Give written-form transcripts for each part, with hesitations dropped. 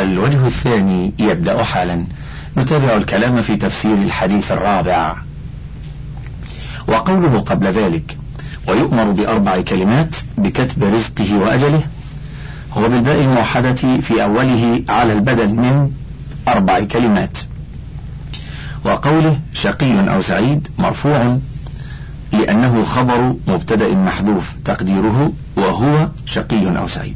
الوجه الثاني يبدأ حالا. نتابع الكلام في تفسير الحديث الرابع. وقوله قبل ذلك ويؤمر ب4 كلمات بكتب رزقه وأجله، هو بالباء الموحدة في أوله على البدل من 4 كلمات. وقوله شقي أو سعيد مرفوع لأنه خبر مبتدأ محذوف تقديره وهو شقي أو سعيد.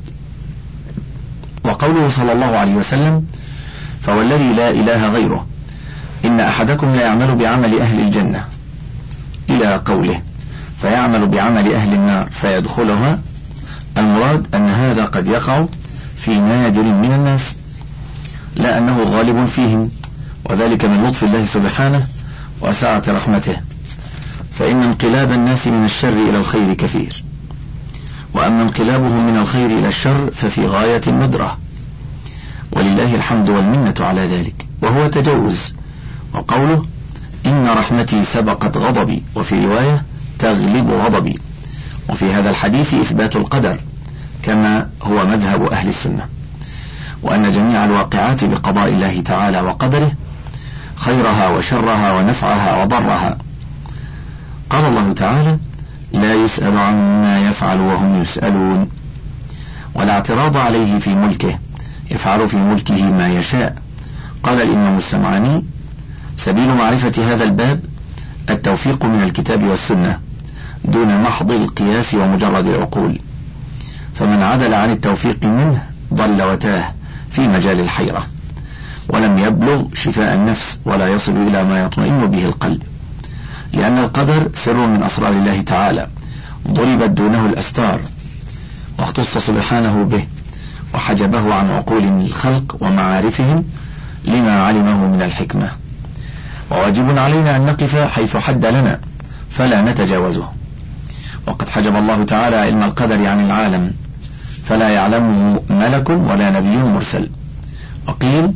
وقوله صلى الله عليه وسلم فوالذي لا إله غيره إن أحدكم لا يعمل بعمل أهل الجنة إلى قوله فيعمل بعمل أهل النار فيدخلها، المراد أن هذا قد يقع في نادر من الناس لا أنه غالب فيهم، وذلك من لطف الله سبحانه وسعة رحمته، فإن انقلاب الناس من الشر إلى الخير كثير، وأما انقلابهم من الخير إلى الشر ففي غاية الندرة، ولله الحمد والمنة على ذلك، وهو تجوز. وقوله إن رحمتي سبقت غضبي، وفي رواية تغلب غضبي. وفي هذا الحديث إثبات القدر كما هو مذهب أهل السنة، وأن جميع الواقعات بقضاء الله تعالى وقدره خيرها وشرها ونفعها وضرها. قال الله تعالى لا يسأل عما يفعل وهم يسألون، ولا اعتراض عليه في ملكه، يفعل في ملكه ما يشاء. قال الإمام السمعاني سبيل معرفة هذا الباب التوفيق من الكتاب والسنة دون محض القياس ومجرد العقول، فمن عدل عن التوفيق منه ضل وتاه في مجال الحيرة، ولم يبلغ شفاء النفس ولا يصل إلى ما يطمئن به القلب، لأن القدر سر من أسرار الله تعالى ضربت دونه الأستار، واختص سبحانه به وحجبه عن عقول الخلق ومعارفهم لما علمه من الحكمة. وواجب علينا أن نقف حيث حد لنا فلا نتجاوزه. وقد حجب الله تعالى علم القدر عن العالم فلا يعلمه ملك ولا نبي مرسل. وقيل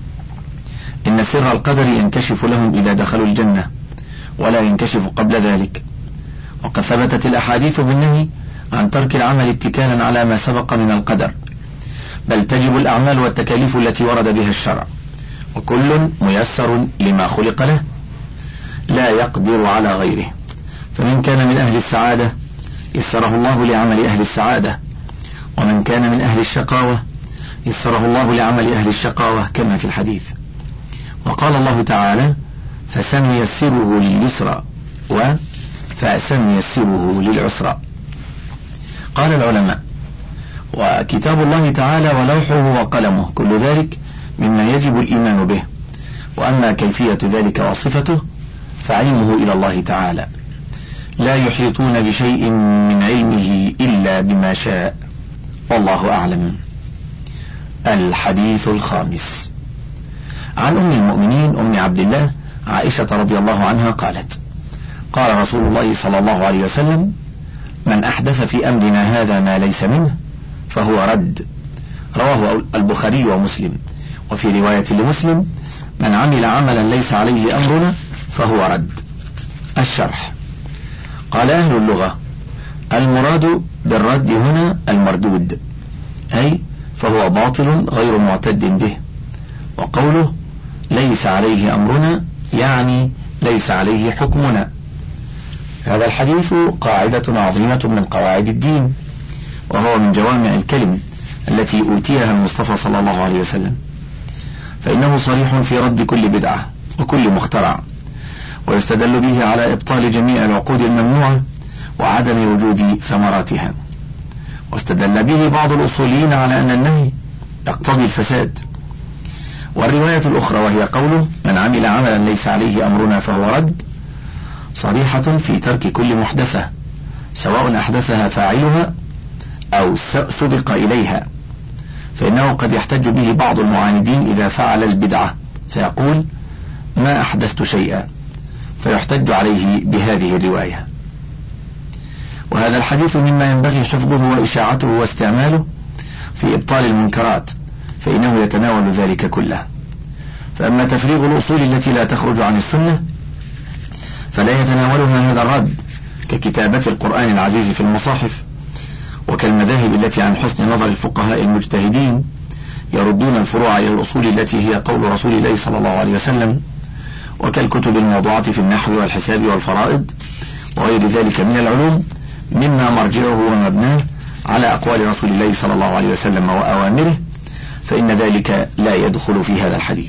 إن سر القدر ينكشف لهم إذا دخلوا الجنة ولا ينكشف قبل ذلك. وقد ثبتت الأحاديث بالنهي عن ترك العمل اتكالا على ما سبق من القدر، بل تجب الأعمال والتكاليف التي ورد بها الشرع، وكل ميسر لما خلق له لا يقدر على غيره. فمن كان من أهل السعادة يسره الله لعمل أهل السعادة، ومن كان من أهل الشقاوة يسره الله لعمل أهل الشقاوة كما في الحديث. وقال الله تعالى فسنيسره لليسرى فسنيسره للعسرى. قال العلماء وكتاب الله تعالى ولوحه وقلمه كل ذلك مما يجب الإيمان به، وأما كيفية ذلك وصفته فعلمه إلى الله تعالى، لا يحيطون بشيء من علمه إلا بما شاء، والله أعلم. الحديث الخامس عن أم المؤمنين أم عبد الله عائشة رضي الله عنها قالت قال رسول الله صلى الله عليه وسلم من أحدث في أمرنا هذا ما ليس منه فهو رد. رواه البخاري ومسلم. وفي رواية لمسلم من عمل عملا ليس عليه أمرنا فهو رد. الشرح. قال أهل اللغة المراد بالرد هنا المردود، أي فهو باطل غير معتد به. وقوله ليس عليه أمرنا يعني ليس عليه حكمنا. هذا الحديث قاعدة عظيمة من قواعد الدين، وهو من جوامع الكلم التي أوتيها المصطفى صلى الله عليه وسلم، فإنه صريح في رد كل بدعة وكل مخترع، ويستدل به على إبطال جميع العقود الممنوعة وعدم وجود ثمراتها. واستدل به بعض الأصوليين على أن النهي يقتضي الفساد. والرواية الأخرى وهي قوله من عمل عملا ليس عليه أمرنا فهو رد صريحة في ترك كل محدثة سواء أحدثها فاعلها أو سبق إليها، فإنه قد يحتج به بعض المعاندين إذا فعل البدعة فيقول ما أحدثت شيئا، فيحتج عليه بهذه الرواية. وهذا الحديث مما ينبغي حفظه وإشاعته واستعماله في إبطال المنكرات، فإنه يتناول ذلك كله. فأما تفريغ الأصول التي لا تخرج عن السنة فلا يتناولها هذا الرد، ككتابة القرآن العزيز في المصاحف، وكالمذاهب التي عن حسن نظر الفقهاء المجتهدين يردون الفروع إلى الأصول التي هي قول رسول الله صلى الله عليه وسلم، وكالكتب الموضوعة في النحو والحساب والفرائض وغير ذلك من العلوم مما مرجعه ومبناه على أقوال رسول الله صلى الله عليه وسلم وأوامره، فإن ذلك لا يدخل في هذا الحديث.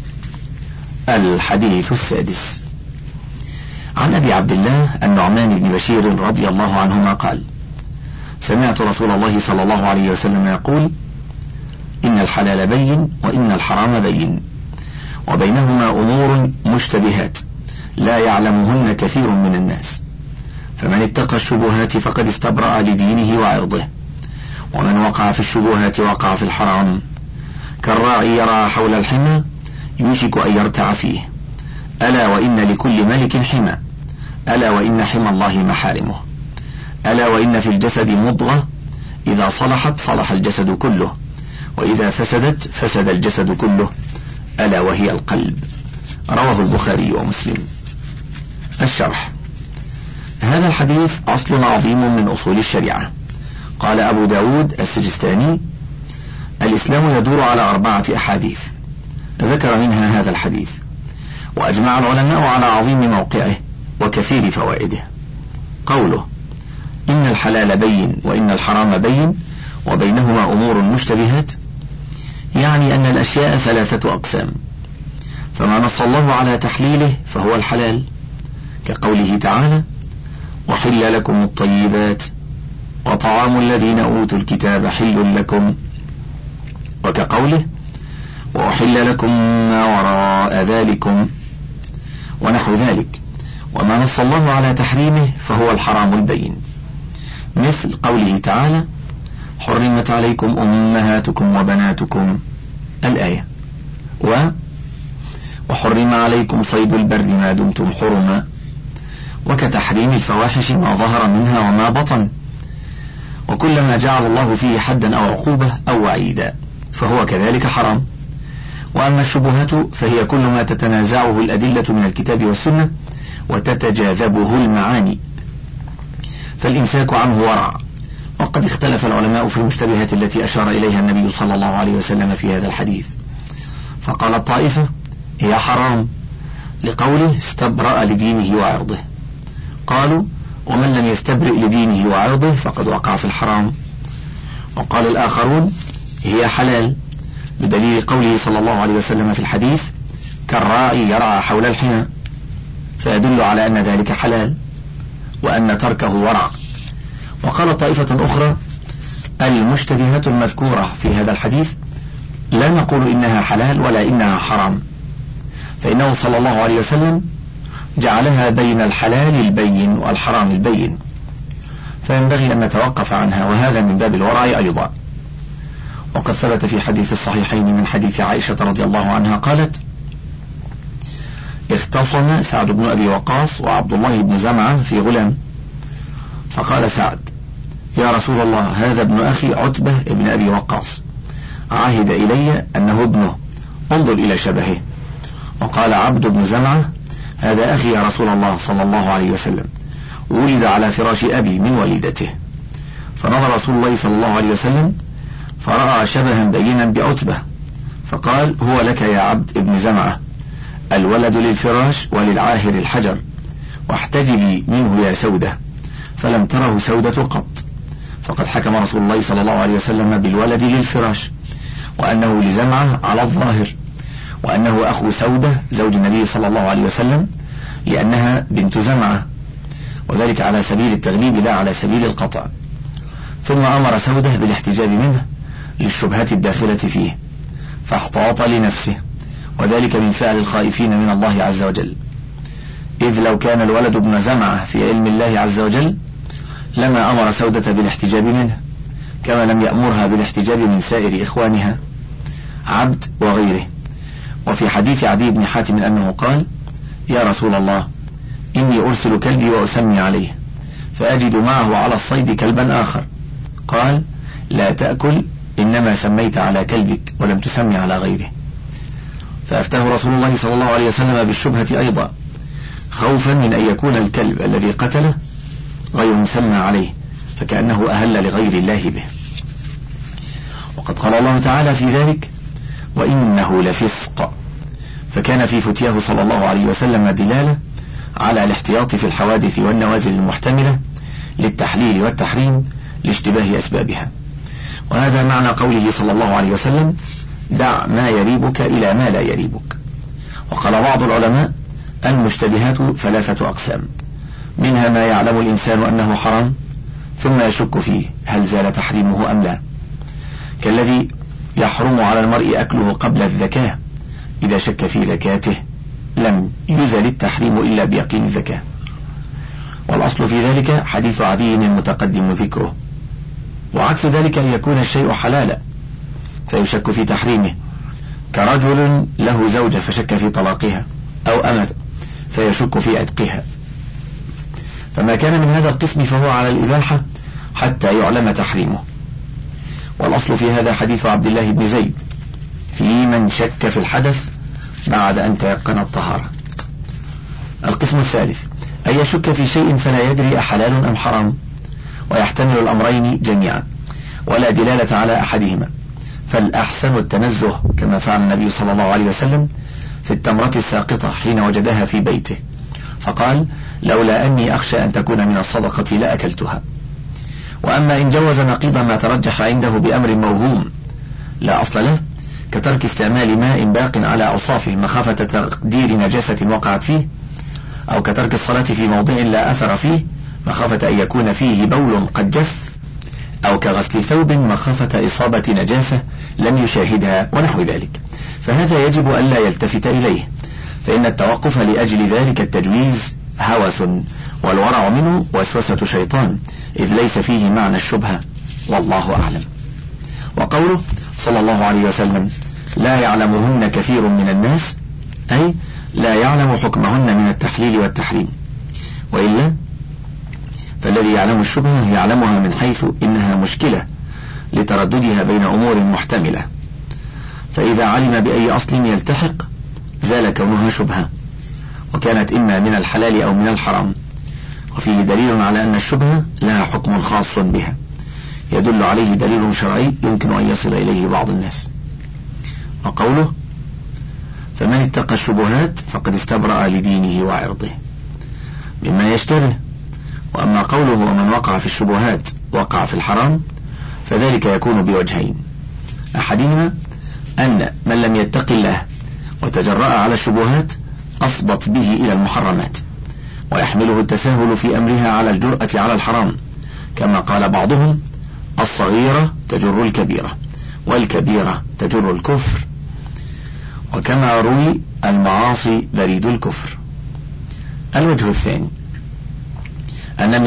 الحديث السادس عن أبي عبد الله النعمان بن بشير رضي الله عنهما قال: سمعت رسول الله صلى الله عليه وسلم يقول: إن الحلال بين وإن الحرام بين، وبينهما أمور مشتبهات لا يعلمهن كثير من الناس، فمن اتقى الشبهات فقد استبرأ لدينه وعرضه، ومن وقع في الشبهات وقع في الحرام، كالراعي يرعى حول الحمى يوشك أن يرتع فيه، ألا وإن لكل ملك حمى، ألا وإن حمى الله محارمه، ألا وإن في الجسد مضغة إذا صلحت صلح الجسد كله، وإذا فسدت فسد الجسد كله، ألا وهي القلب. رواه البخاري ومسلم. الشرح: هذا الحديث أصل عظيم من أصول الشريعة. قال أبو داود السجستاني: الإسلام يدور على 4 أحاديث، ذكر منها هذا الحديث، وأجمع العلماء على عظيم موقعه وكثير فوائده. قوله: إن الحلال بين وإن الحرام بين وبينهما أمور مشتبهات، يعني أن الأشياء 3 أقسام، فما نص الله على تحليله فهو الحلال، كقوله تعالى: وحل لكم الطيبات وطعام الذين أوتوا الكتاب حل لكم، وكقوله: وأحل لكم ما وراء ذلكم، ونحو ذلك. وما نص الله على تحريمه فهو الحرام البين، مثل قوله تعالى: حرمت عليكم أمهاتكم وبناتكم الآية، وحرم عليكم صيد البر ما دمتم حرما، وكتحريم الفواحش ما ظهر منها وما بطن، وكلما جعل الله فيه حدا أو عقوبة أو وعيدا فهو كذلك حرام. وأما الشبهات فهي كل ما تتنازعه الأدلة من الكتاب والسنة وتتجاذبه المعاني، فالإمساك عنه ورع. وقد اختلف العلماء في المشتبهات التي أشار إليها النبي صلى الله عليه وسلم في هذا الحديث، فقال الطائفة: هي حرام، لقوله: استبرأ لدينه وعرضه. قالوا: ومن لم يستبرئ لدينه وعرضه فقد وقع في الحرام. وقال الآخرون: هي حلال، بدليل قوله صلى الله عليه وسلم في الحديث: كالراعي يرعى حول الحمى، فيدل على أن ذلك حلال وأن تركه ورع. وقال طائفة أخرى: المشتبهات المذكورة في هذا الحديث لا نقول إنها حلال ولا إنها حرام، فإنه صلى الله عليه وسلم جعلها بين الحلال البين والحرام البين، فينبغي أن نتوقف عنها، وهذا من باب الورع أيضا. وقد ثبت في حديث الصحيحين من حديث عائشة رضي الله عنها قالت: اختصم سعد بن أبي وقاص وعبد الله بن زمعة في غلام، فقال سعد: يا رسول الله، هذا ابن أخي عتبة ابن أبي وقاص، عهد إلي أنه ابنه، انظر إلى شبهه. وقال عبد بن زمعة: هذا أخي يا رسول الله صلى الله عليه وسلم، ولد على فراش أبي من والدته. فنظر رسول الله صلى الله عليه وسلم فرأى شبها بينا بعتبة، فقال: هو لك يا عبد ابن زمعة، الولد للفراش وللعاهر الحجر، واحتجبي منه يا سودة. فلم تره سودة قط. فقد حكم رسول الله صلى الله عليه وسلم بالولد للفراش، وأنه لزمعة على الظاهر، وأنه أخو سودة زوج النبي صلى الله عليه وسلم، لأنها بنت زمعة، وذلك على سبيل التغليب لا على سبيل القطع. ثم أمر سودة بالاحتجاب منه للشبهات الداخلة فيه، فاحتاط لنفسه، وذلك من فعل الخائفين من الله عز وجل، إذ لو كان الولد ابن زمعة في علم الله عز وجل لما أمر سودة بالاحتجاب منه، كما لم يأمرها بالاحتجاب من سائر إخوانها عبد وغيره. وفي حديث عدي بن حاتم أنه قال: يا رسول الله، إني أرسل كلبي وأسمي عليه، فأجد معه على الصيد كلبا آخر. قال: لا تأكل، إنما سميت على كلبك ولم تسمي على غيره. فأفتاه رسول الله صلى الله عليه وسلم بالشبهة أيضا، خوفا من أن يكون الكلب الذي قتله غير مسمى عليه، فكأنه أهل لغير الله به. وقد قال الله تعالى في ذلك: وإنه لفسق. فكان في فتياه صلى الله عليه وسلم دلالة على الاحتياط في الحوادث والنوازل المحتملة للتحليل والتحريم لاشتباه أسبابها. وهذا معنى قوله صلى الله عليه وسلم: دع ما يريبك إلى ما لا يريبك. وقال بعض العلماء: المشتبهات 3 أقسام، منها ما يعلم الإنسان أنه حرام ثم يشك فيه هل زال تحريمه أم لا، كالذي يحرم على المرء أكله قبل الذكاة، إذا شك في ذكاته لم يزل التحريم إلا بيقين الذكاة. والأصل في ذلك حديث عدي المتقدم ذكره. وعكس ذلك أن يكون الشيء حلالا فيشك في تحريمه، كرجل له زوجة فشك في طلاقها، أو أمة فيشك في عتقها. فما كان من هذا القسم فهو على الإباحة حتى يعلم تحريمه. والأصل في هذا حديث عبد الله بن زيد في من شك في الحدث بعد أن تيقن الطهارة. القسم الثالث أن يشك في شيء فلا يدري أحلال أم حرام، ويحتمل الأمرين جميعا ولا دلالة على أحدهما، فالأحسن التنزه، كما فعل النبي صلى الله عليه وسلم في التمرة الساقطة حين وجدها في بيته فقال: لولا أني أخشى أن تكون من الصدقة لأكلتها. وأما إن جوز نقيض ما ترجح عنده بأمر موهوم لا أصل له، كترك استعمال ماء باق على أوصافه مخافة تقدير نجاسة وقعت فيه، أو كترك الصلاة في موضع لا أثر فيه مخافة أن يكون فيه بول قد جف، أو كغسل ثوب مخافة إصابة نجاسة لم يشاهدها ونحو ذلك، فهذا يجب ألا يلتفت إليه، فإن التوقف لأجل ذلك التجويز هوس، والورع منه وسوسة شيطان، إذ ليس فيه معنى الشبهة، والله أعلم. وقوله صلى الله عليه وسلم: لا يعلمهن كثير من الناس، أي لا يعلم حكمهن من التحليل والتحريم، وإلا فالذي يعلم الشبهة يعلمها من حيث إنها مشكلة لترددها بين أمور محتملة، فإذا علم بأي أصل يلتحق زال كونها شبهة، وكانت إما من الحلال أو من الحرام. وفيه دليل على أن الشبهة لها حكم خاص بها يدل عليه دليل شرعي يمكن أن يصل إليه بعض الناس. وقوله: فمن اتقى الشبهات فقد استبرأ لدينه وعرضه، مما يشتبه. وأما قوله: ومن وقع في الشبهات وقع في الحرام، فذلك يكون بوجهين: أحدهما أن من لم يتق الله وتجرأ على الشبهات أفضت به إلى المحرمات، ويحمله التساهل في أمرها على الجرأة على الحرام، كما قال بعضهم: الصغيرة تجر الكبيرة، والكبيرة تجر الكفر، وكما روي: المعاصي بريد الكفر. الوجه الثاني أن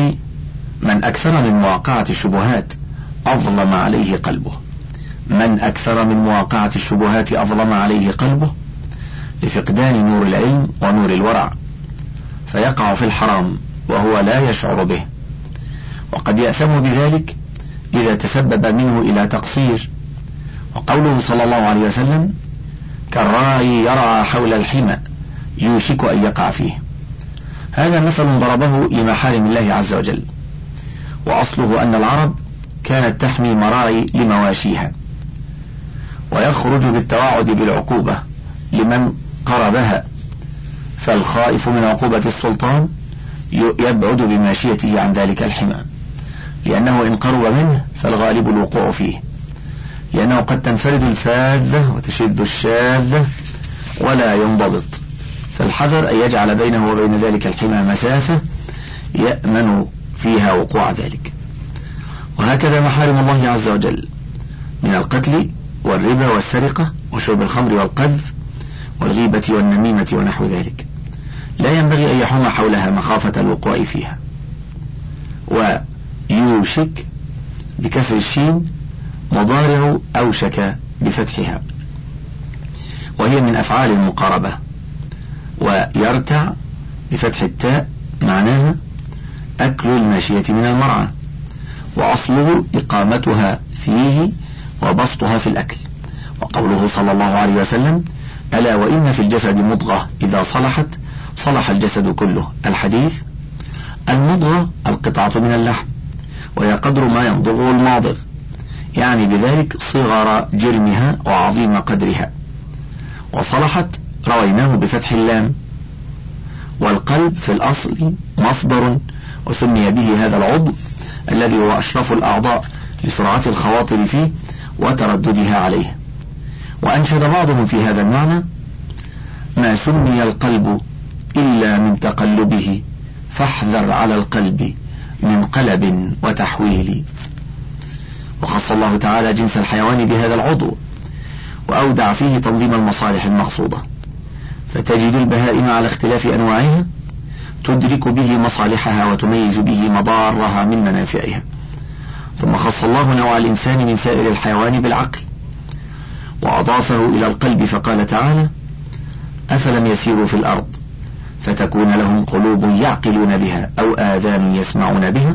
من أكثر من مواقعة الشبهات أظلم عليه قلبه، من أكثر من مواقعة الشبهات أظلم عليه قلبه لفقدان نور العلم ونور الورع، فيقع في الحرام وهو لا يشعر به، وقد يأثم بذلك إذا تسبب منه إلى تقصير. وقوله صلى الله عليه وسلم: كالراعي يرعى حول الحمى يوشك أن يقع فيه، هذا مثل ضربه لمحارم الله عز وجل، وأصله أن العرب كانت تحمي مراعي لمواشيها، ويخرج بالتوعد بالعقوبة لمن قربها، فالخائف من عقوبة السلطان يبعد بماشيته عن ذلك الحمى، لأنه إن قرب منه فالغالب الوقوع فيه، لأنه قد تنفرد الفاذة وتشد الشاذة ولا ينضبط، فالحذر أن يجعل بينه وبين ذلك الحمى مسافة يأمن فيها وقوع ذلك. وهكذا محارم الله عز وجل من القتل والربا والسرقة وشرب الخمر والقذف والغيبة والنميمة ونحو ذلك، لا ينبغي أن يحوم حولها مخافة الوقوع فيها. ويوشك بكسر الشين مضارع أوشك بفتحها، وهي من أفعال المقاربة. ويرتع بفتح التاء معناها أكل الماشية من المرعى، وأصله إقامتها فيه وبسطها في الأكل. وقوله صلى الله عليه وسلم: ألا وإن في الجسد مضغة إذا صلحت صلح الجسد كله. الحديث: المضغة القطعة من اللحم، وهي قدر ما يمضغه الماضغ، يعني بذلك صغر جرمها وعظيم قدرها. وصلحت رويناه بفتح اللام. والقلب في الأصل مصدر، وسمي به هذا العضو الذي هو أشرف الأعضاء لسرعة الخواطر فيه وترددها عليه. وأنشد بعضهم في هذا المعنى: ما سمي القلب إلا من تقلبه، فاحذر على القلب من قلب وتحويل. وخص الله تعالى جنس الحيوان بهذا العضو، وأودع فيه تنظيم المصالح المقصودة، فتجد البهائم على اختلاف أنواعها تدرك به مصالحها وتميز به مضارها من منافعها. ثم خص الله نوع الإنسان من سائر الحيوان بالعقل، وأضافه إلى القلب فقال تعالى: أفلم يسيروا في الأرض فتكون لهم قلوب يعقلون بها أو آذان يسمعون بها.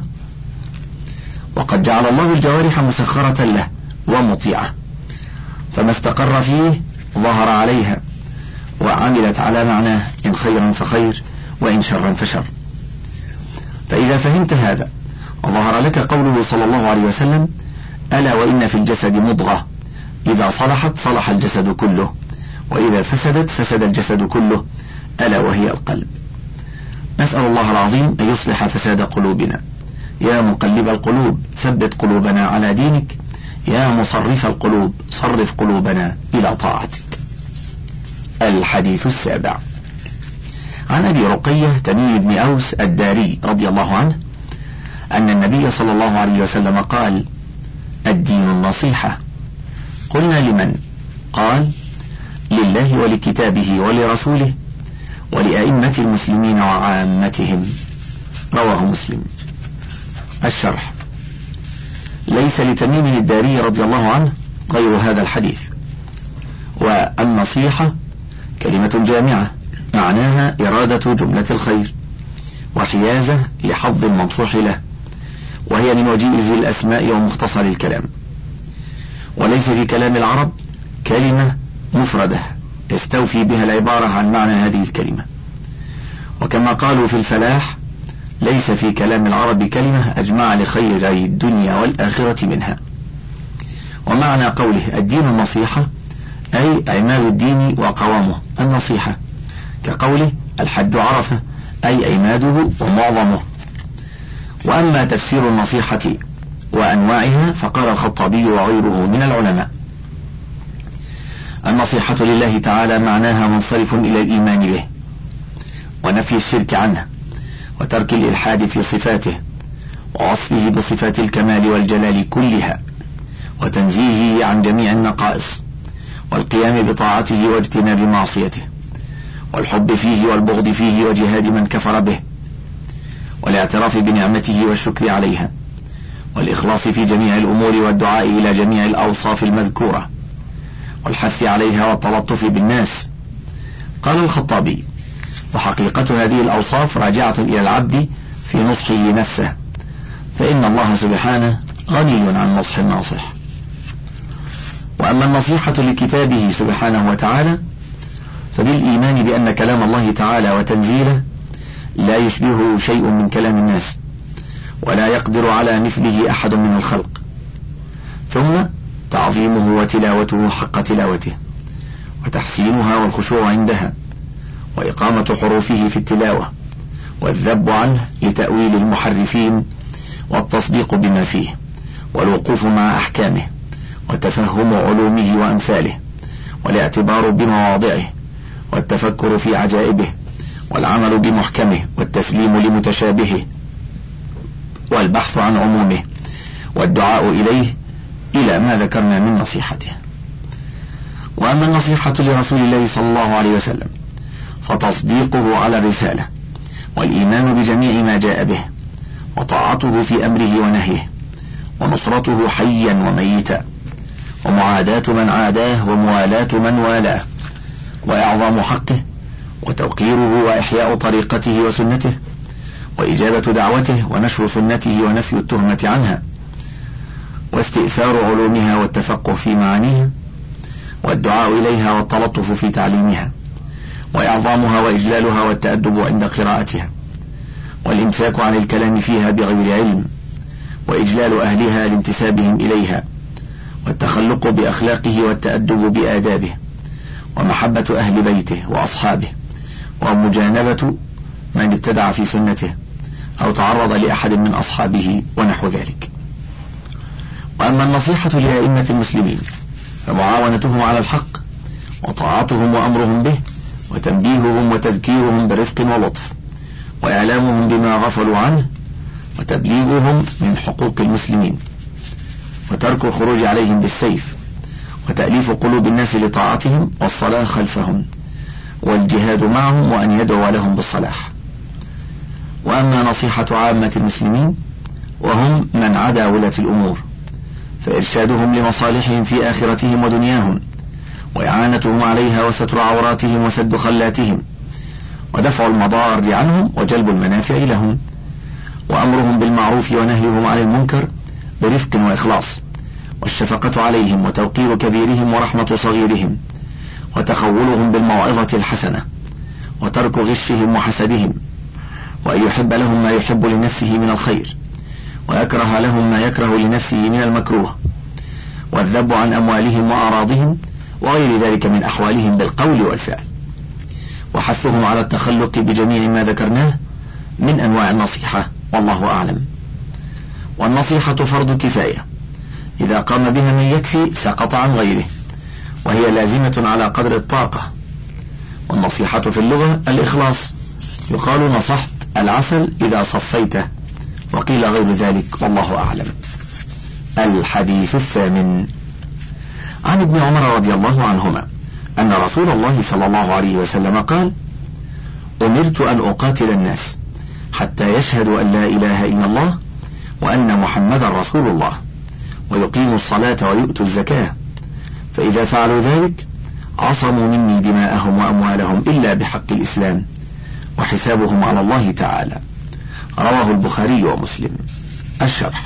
وقد جعل الله الجوارح مسخرة له ومطيعة، فما استقر فيه ظهر عليها وعملت على معناه، إن خيرا فخير وإن شرا فشر. فإذا فهمت هذا ظهر لك قوله صلى الله عليه وسلم: ألا وإن في الجسد مضغة إذا صلحت صلح الجسد كله، وإذا فسدت فسد الجسد كله، ألا وهي القلب. نسأل الله العظيم أن يصلح فساد قلوبنا. يا مقلب القلوب ثبت قلوبنا على دينك، يا مصرف القلوب صرف قلوبنا إلى طاعتك. الحديث السابع عن أبي رقية تميم بن أوس الداري رضي الله عنه أن النبي صلى الله عليه وسلم قال: الدين النصيحة. قلنا: لمن؟ قال: لله ولكتابه ولرسوله ولأئمة المسلمين وعامتهم. رواه مسلم. الشرح: ليس لتميم الداري رضي الله عنه غير هذا الحديث. والنصيحة كلمة جامعة معناها إرادة جملة الخير وحيازة لحظ المنصوح له، وهي من وجيز الأسماء ومختصر الكلام. وليس في كلام العرب كلمة مفردة يستوفي بها العبارة عن معنى هذه الكلمة. وكما قالوا في الفلاح: ليس في كلام العرب كلمة أجمع لخيري الدنيا والآخرة منها. ومعنى قوله الدين النصيحة أي عماد الدين وقوامه النصيحة، كقوله الحج عرفة أي عماده ومعظمه. وأما تفسير النصيحة وأنواعها فقال الخطابي وغيره من العلماء: النصيحة لله تعالى معناها منصرف إلى الإيمان به ونفي الشرك عنه وترك الإلحاد في صفاته ووصفه بصفات الكمال والجلال كلها وتنزيهه عن جميع النقائص والقيام بطاعته واجتناب معصيته والحب فيه والبغض فيه وجهاد من كفر به والاعتراف بنعمته والشكر عليها والإخلاص في جميع الأمور والدعاء إلى جميع الأوصاف المذكورة والحث عليها والتلطف بالناس. قال الخطابي: وحقيقة هذه الأوصاف راجعة إلى العبد في نصحه نفسه، فإن الله سبحانه غني عن نصح الناصح. وأما النصيحة لكتابه سبحانه وتعالى فبالإيمان بأن كلام الله تعالى وتنزيله لا يشبهه شيء من كلام الناس ولا يقدر على مثله أحد من الخلق، ثم تعظيمه وتلاوته حق تلاوته وتحسينها والخشوع عندها وإقامة حروفه في التلاوة والذب عنه لتأويل المحرفين والتصديق بما فيه والوقوف مع أحكامه وتفهم علومه وأمثاله والاعتبار بمواضعه والتفكر في عجائبه والعمل بمحكمه والتسليم لمتشابهه والبحث عن عمومه والدعاء إليه إلى ما ذكرنا من نصيحته. وأما النصيحة لرسول الله صلى الله عليه وسلم فتصديقه على الرسالة والإيمان بجميع ما جاء به وطاعته في أمره ونهيه ونصرته حيا وميتا ومعاداة من عاداه وموالاة من والاه وإعظام حقه وتوقيره وإحياء طريقته وسنته وإجابة دعوته ونشر سنته ونفي التهمة عنها واستئثار علومها والتفقه في معانيها والدعاء إليها والتلطف في تعليمها وإعظامها وإجلالها والتأدب عند قراءتها والإمساك عن الكلام فيها بغير علم وإجلال أهلها لانتسابهم إليها والتخلق بأخلاقه والتأدب بآدابه، ومحبة أهل بيته وأصحابه، ومجانبة من ابتدع في سنته أو تعرض لأحد من أصحابه ونحو ذلك. وأما النصيحة لأئمة المسلمين فمعاونتهم على الحق وطاعتهم وأمرهم به، وتنبيههم وتذكيرهم برفق ولطف، وإعلامهم بما غفلوا عنه، وتبليغهم من حقوق المسلمين، وترك الخروج عليهم بالسيف، وتأليف قلوب الناس لطاعتهم والصلاة خلفهم، والجهاد معهم وأن يدعو لهم بالصلاح. وأما نصيحة عامة المسلمين وهم من عدا ولاة الأمور فإرشادهم لمصالحهم في آخرتهم ودنياهم، وإعانتهم عليها، وستر عوراتهم وسد خلاتهم، ودفع المضار عنهم وجلب المنافع لهم، وأمرهم بالمعروف ونهيهم عن المنكر برفق وإخلاص، والشفقة عليهم وتوقير كبيرهم ورحمة صغيرهم، وتخولهم بالموعظة الحسنة، وترك غشهم وحسدهم، وأن يحب لهم ما يحب لنفسه من الخير، ويكره لهم ما يكره لنفسه من المكروه، والذب عن أموالهم وأعراضهم وغير ذلك من أحوالهم بالقول والفعل، وحثهم على التخلق بجميع ما ذكرناه من أنواع النصيحة، والله أعلم. والنصيحة فرض كفاية، إذا قام بها من يكفي سقط عن غيره، وهي لازمة على قدر الطاقة. والنصيحة في اللغة الإخلاص، يقال نصحت العسل إذا صفيته، وقيل غير ذلك، والله أعلم. الحديث الثامن عن ابن عمر رضي الله عنهما أن رسول الله صلى الله عليه وسلم قال: أمرت أن أقاتل الناس حتى يشهدوا أن لا إله إلا الله وأن محمدا رسول الله، ويقيموا الصلاة ويؤتوا الزكاة، فإذا فعلوا ذلك عصموا مني دماءهم وأموالهم إلا بحق الإسلام، وحسابهم على الله تعالى. رواه البخاري ومسلم. الشرح: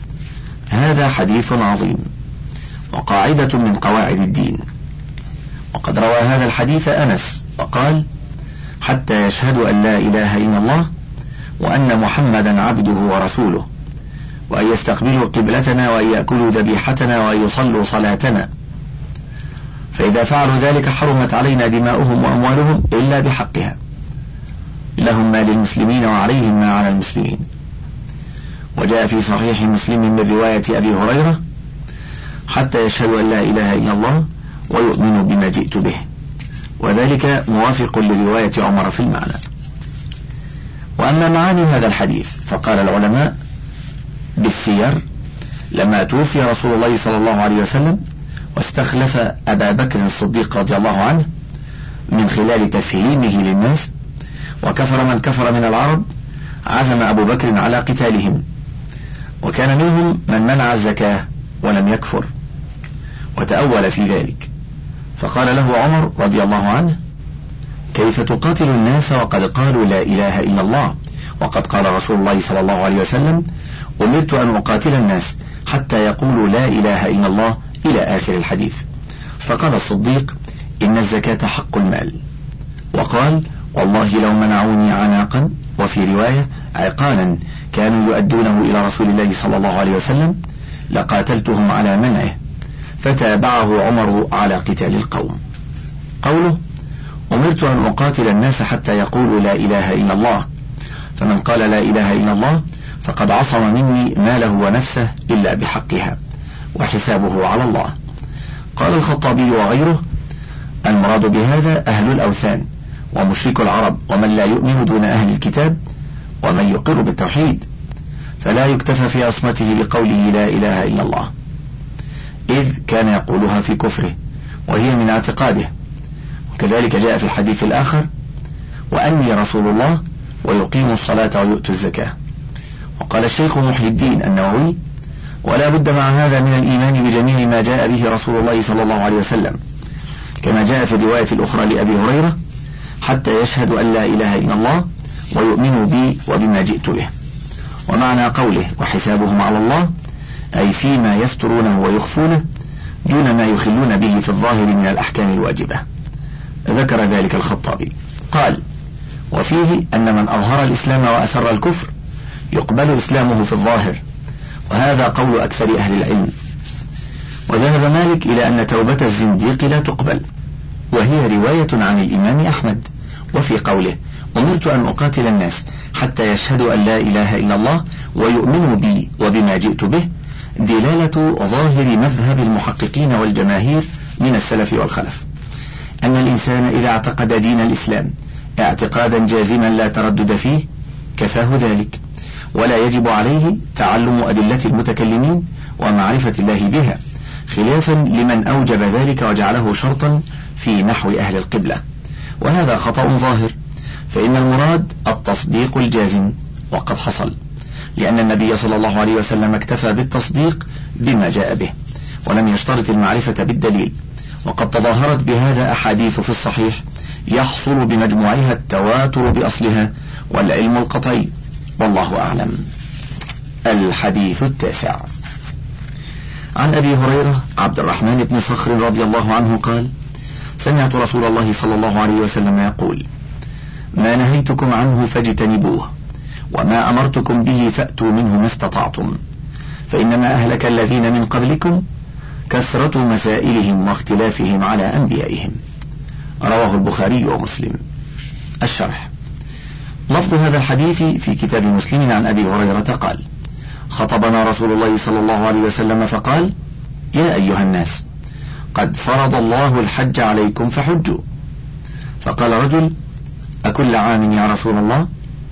هذا حديث عظيم وقاعدة من قواعد الدين. وقد روى هذا الحديث أنس وقال: حتى يشهدوا أن لا إله إلا الله وأن محمدا عبده ورسوله، وأن يستقبلوا قبلتنا، وأن يأكلوا ذبيحتنا، وأن يصلوا صلاتنا، فإذا فعلوا ذلك حرمت علينا دماؤهم وأموالهم إلا بحقها، لهم ما للمسلمين وعليهم ما على المسلمين. وجاء في صحيح مسلم من رواية أبي هريرة: حتى يشهدوا أن لا إله إلا الله ويؤمنوا بما جئت به، وذلك موافق لرواية عمر في المعنى. وأما معاني هذا الحديث فقال العلماء بالسير: لما توفي رسول الله صلى الله عليه وسلم واستخلف أبا بكر الصديق رضي الله عنه من خلال تفهيمه للناس، وكفر من كفر من العرب، عزم أبو بكر على قتالهم، وكان منهم من منع الزكاة ولم يكفر، وتأول في ذلك، فقال له عمر رضي الله عنه: كيف تقاتل الناس وقد قالوا لا إله إلا الله، وقد قال رسول الله صلى الله عليه وسلم: أمرت أن أقاتل الناس حتى يقولوا لا إله إلا الله، إلى آخر الحديث. فقال الصديق: إن الزكاة حق المال. وقال: والله لو منعوني عناقا، وفي رواية عقالا، كانوا يؤدونه إلى رسول الله صلى الله عليه وسلم، لقاتلتهم على منعه. فتابعه عمر على قتال القوم. قوله: أمرت أن أقاتل الناس حتى يقولوا لا إله إلا الله، فمن قال لا إله إلا الله فقد عصم مني ماله ونفسه إلا بحقها، وحسابه على الله. قال الخطابي وغيره: المراد بهذا أهل الأوثان ومشرك العرب، ومن لا يؤمن دون أهل الكتاب، ومن يقر بالتوحيد، فلا يكتفى في عصمته بقوله لا إله إلا الله، إذ كان يقولها في كفره وهي من اعتقاده. وكذلك جاء في الحديث الآخر: وأني رسول الله ويقيم الصلاة ويؤتي الزكاة. وقال الشيخ محي الدين النووي: ولا بد مع هذا من الإيمان بجميع ما جاء به رسول الله صلى الله عليه وسلم، كما جاء في الرواية الأخرى لأبي هريرة: حتى يشهدوا أن لا إله إلا الله ويؤمنوا بي وبما جئت به. ومعنى قوله وحسابهم على الله أي فيما يسترونه ويخفونه دون ما يخلون به في الظاهر من الأحكام الواجبة. ذكر ذلك الخطابي. قال: وفيه أن من أظهر الإسلام وأسر الكفر يقبل إسلامه في الظاهر، وهذا قول أكثر أهل العلم. وذهب مالك إلى أن توبة الزنديق لا تقبل، وهي رواية عن الإمام أحمد. وفي قوله أمرت أن أقاتل الناس حتى يشهدوا أن لا إله إلا الله ويؤمنوا بي وبما جئت به دلالة ظاهر مذهب المحققين والجماهير من السلف والخلف، أن الإنسان إذا اعتقد دين الإسلام اعتقادا جازما لا تردد فيه كفاه ذلك، ولا يجب عليه تعلم أدلة المتكلمين ومعرفة الله بها، خلافا لمن أوجب ذلك وجعله شرطا في نحو أهل القبلة، وهذا خطأ ظاهر، فإن المراد التصديق الجازم، وقد حصل، لأن النبي صلى الله عليه وسلم اكتفى بالتصديق بما جاء به ولم يشترط المعرفة بالدليل، وقد تظاهرت بهذا أحاديث في الصحيح يحصل بمجموعها التواتر بأصلها والعلم القطعي، والله أعلم. الحديث 9 عن أبي هريرة عبد الرحمن بن صخر رضي الله عنه قال: سمعت رسول الله صلى الله عليه وسلم يقول: ما نهيتكم عنه فاجتنبوه، وما أمرتكم به فأتوا منه ما استطعتم، فإنما أهلك الذين من قبلكم كثرة مسائلهم واختلافهم على أنبيائهم. رواه البخاري ومسلم. الشرح: لفظ هذا الحديث في كتاب مسلم عن أبي هريرة قال: خطبنا رسول الله صلى الله عليه وسلم فقال: يا أيها الناس، قد فرض الله الحج عليكم فحجوا. فقال رجل: أكل عام يا رسول الله؟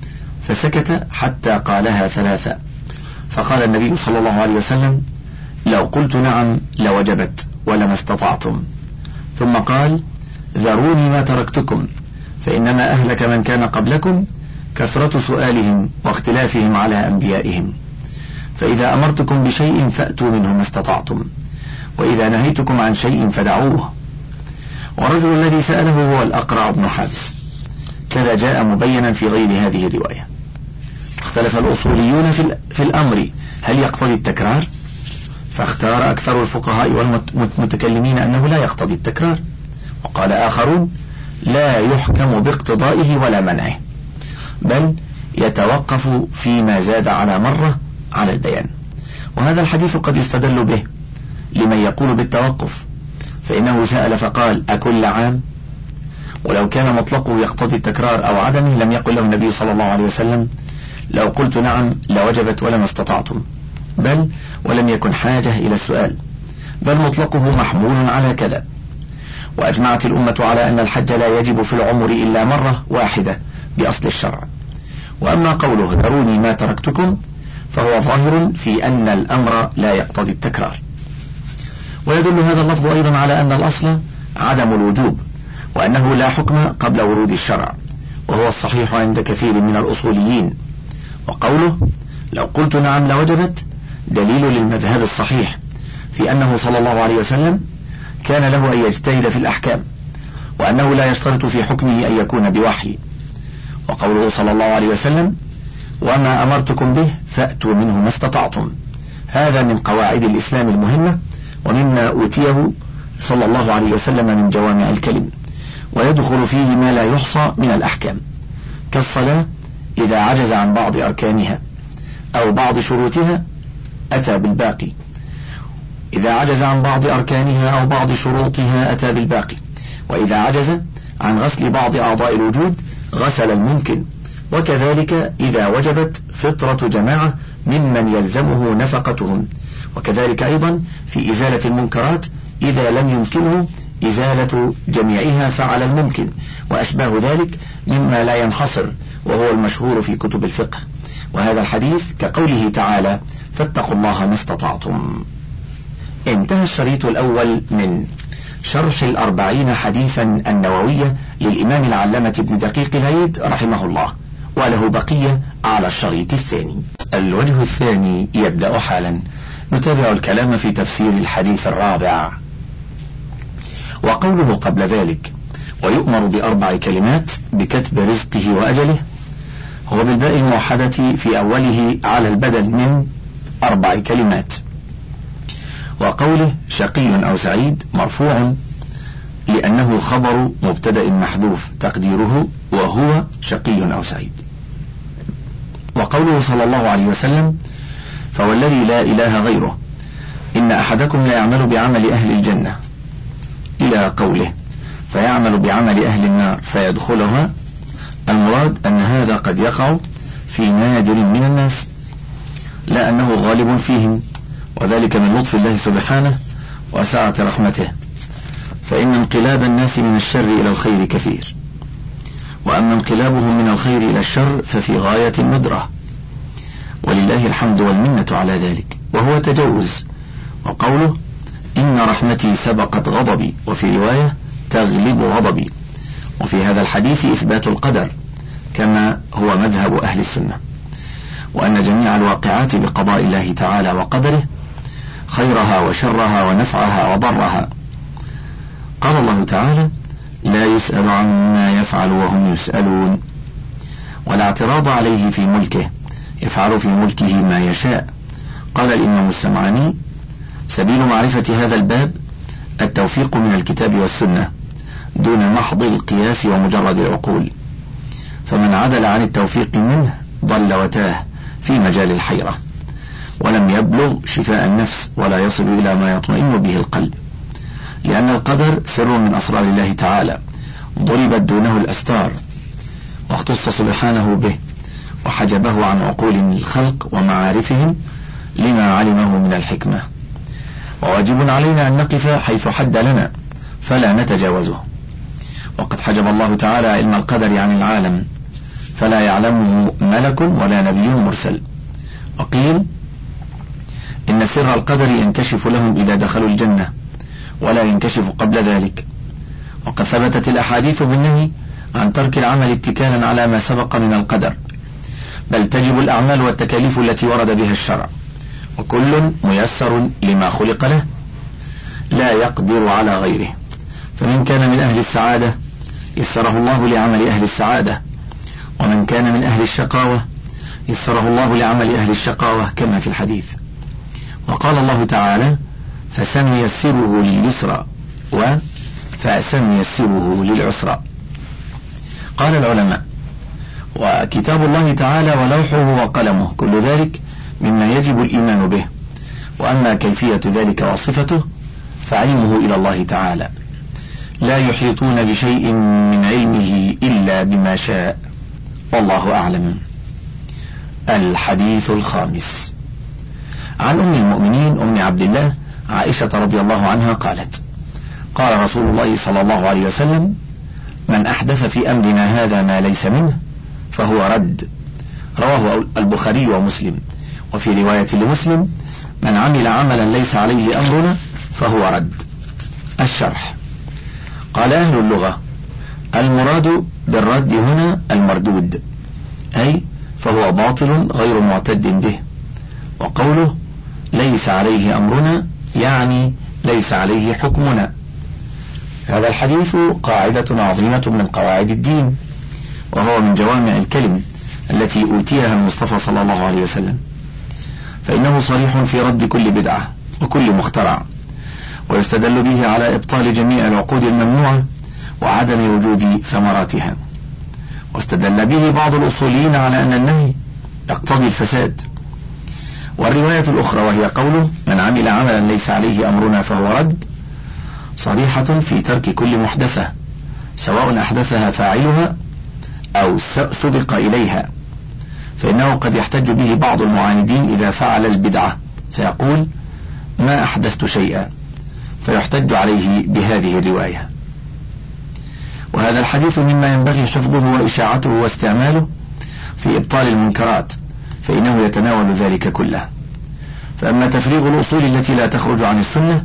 فسكت حتى قالها 3، فقال النبي صلى الله عليه وسلم: لو قلت نعم لوجبت ولما استطعتم. ثم قال: ذروني ما تركتكم، فإنما أهلك من كان قبلكم كثرة سؤالهم واختلافهم على أنبيائهم، فإذا أمرتكم بشيء فأتوا منه ما استطعتم، وإذا نهيتكم عن شيء فدعوه. والرجل الذي سأله هو الأقرع بن حابس، كذا جاء مبينا في غير هذه الرواية. اختلف الأصوليون في الأمر هل يقتضي التكرار، فاختار أكثر الفقهاء والمتكلمين أنه لا يقتضي التكرار، وقال آخرون لا يحكم باقتضائه ولا منعه، بل يتوقف فيما زاد على مرة على البيان. وهذا الحديث قد يستدل به لمن يقول بالتوقف، فإنه سأل فقال: أكل عام؟ ولو كان مطلقه يقتضي التكرار أو عدمه لم يقل له النبي صلى الله عليه وسلم: لو قلت نعم لوجبت ولما استطعتم، بل ولم يكن حاجة إلى السؤال، بل مطلقه محمول على كذا. وأجمعت الأمة على أن الحج لا يجب في العمر إلا مرة واحدة بأصل الشرع. وأما قوله ذروني ما تركتكم فهو ظاهر في أن الأمر لا يقتضي التكرار. ويدل هذا اللفظ أيضا على أن الأصل عدم الوجوب، وأنه لا حكم قبل ورود الشرع، وهو الصحيح عند كثير من الأصوليين. وقوله لو قلت نعم لوجبت دليل للمذهب الصحيح في أنه صلى الله عليه وسلم كان له أن يجتهد في الأحكام، وأنه لا يشترط في حكمه أن يكون بوحي. وقوله صلى الله عليه وسلم وما أمرتكم به فأتوا منه ما استطعتم، هذا من قواعد الإسلام المهمة، ومما أوتيه صلى الله عليه وسلم من جوامع الكلم، ويدخل فيه ما لا يحصى من الأحكام، كالصلاة إذا عجز عن بعض أركانها أو بعض شروطها أتى بالباقي، إذا عجز عن بعض أركانها أو بعض شروطها أتى بالباقي، وإذا عجز عن غسل بعض أعضاء الوجود غسل الممكن، وكذلك إذا وجبت فطرة جماعة ممن يلزمه نفقتهم، وكذلك أيضا في إزالة المنكرات إذا لم يمكنه إزالة جميعها فعل الممكن، وأشباه ذلك مما لا ينحصر، وهو المشهور في كتب الفقه. وهذا الحديث كقوله تعالى فاتقوا الله ما استطعتم. انتهى الشريط الأول من شرح 40 حديثا النووية للإمام العلامة ابن دقيق العيد رحمه الله، وله بقية على الشريط الثاني. الوجه الثاني يبدأ حالا. نتابع الكلام في تفسير الحديث الرابع. وقوله قبل ذلك ويؤمر ب4 كلمات بكتب رزقه وأجله، هو بالباء الموحدة في أوله على البدل من 4 كلمات. وقوله شقي أو سعيد مرفوع لأنه خبر مبتدأ محذوف تقديره وهو شقي أو سعيد. وقوله صلى الله عليه وسلم فوالذي لا إله غيره إن أحدكم لا يعمل بعمل أهل الجنة إلى قوله فيعمل بعمل أهل النار فيدخلها. المراد أن هذا قد يقع في نادر من الناس، لا أنه غالب فيهم، وذلك من لطف الله سبحانه وسعة رحمته، فإن انقلاب الناس من الشر إلى الخير كثير، وأما انقلابهم من الخير إلى الشر ففي غاية الندرة، ولله الحمد والمنة على ذلك، وهو تجوز. وقوله إن رحمتي سبقت غضبي، وفي رواية تغلب غضبي. وفي هذا الحديث إثبات القدر كما هو مذهب أهل السنة، وأن جميع الواقعات بقضاء الله تعالى وقدره، خيرها وشرها ونفعها وضرها. قال الله تعالى لا يسأل عما يفعل وهم يسألون، ولا اعتراض عليه في ملكه، يفعل في ملكه ما يشاء. قال الإمام السمعاني سبيل معرفة هذا الباب التوفيق من الكتاب والسنة دون محض القياس ومجرد العقول، فمن عدل عن التوفيق منه ضل وتاه في مجال الحيرة، ولم يبلغ شفاء النفس ولا يصل إلى ما يطمئن به القلب، لأن القدر سر من أسرار الله تعالى ضربت دونه الأستار، واختص سبحانه به وحجبه عن عقول الخلق ومعارفهم لما علمه من الحكمة، وواجب علينا أن نقف حيث حد لنا فلا نتجاوزه. وقد حجب الله تعالى علم القدر عن العالم فلا يعلمه ملك ولا نبي مرسل. وقيل إن سر القدر ينكشف لهم إذا دخلوا الجنة ولا ينكشف قبل ذلك. وقد ثبتت الأحاديث بالنهي عن ترك العمل اتكالا على ما سبق من القدر، بل تجب الأعمال والتكاليف التي ورد بها الشرع، وكل ميسر لما خلق له لا يقدر على غيره. فمن كان من أهل السعادة يسره الله لعمل أهل السعادة، ومن كان من أهل الشقاوة يسره الله لعمل أهل الشقاوة كما في الحديث. وقال الله تعالى فسنيسره لليسرى فسنيسره للعسرى. قال العلماء وكتاب الله تعالى ولوحه وقلمه كل ذلك مما يجب الإيمان به، وأما كيفية ذلك وصفته فعلمه إلى الله تعالى، لا يحيطون بشيء من علمه إلا بما شاء، والله أعلم. الحديث الخامس عن أم المؤمنين أم عبد الله عائشة رضي الله عنها قالت قال رسول الله صلى الله عليه وسلم من أحدث في أمرنا هذا ما ليس منه فهو رد. رواه البخاري ومسلم. وفي رواية لمسلم من عمل عملا ليس عليه أمرنا فهو رد. الشرح. قال أهل اللغة المراد بالرد هنا المردود، أي فهو باطل غير معتد به. وقوله ليس عليه أمرنا يعني ليس عليه حكمنا. هذا الحديث قاعدة عظيمة من قواعد الدين، وهو من جوامع الكلم التي أوتيها المصطفى صلى الله عليه وسلم، فإنه صريح في رد كل بدعة وكل مخترع، ويستدل به على إبطال جميع العقود الممنوعة وعدم وجود ثمراتها. واستدل به بعض الأصوليين على أن النهي يقتضي الفساد. والرواية الأخرى وهي قوله من عمل عملا ليس عليه أمرنا فهو رد صريحة في ترك كل محدثة سواء أحدثها فاعلها أو سبق إليها، فإنه قد يحتج به بعض المعاندين إذا فعل البدعة فيقول ما أحدثت شيئا، فيحتج عليه بهذه الرواية. وهذا الحديث مما ينبغي حفظه وإشاعته واستعماله في إبطال المنكرات، فإنه يتناول ذلك كله. فأما تفريغ الأصول التي لا تخرج عن السنة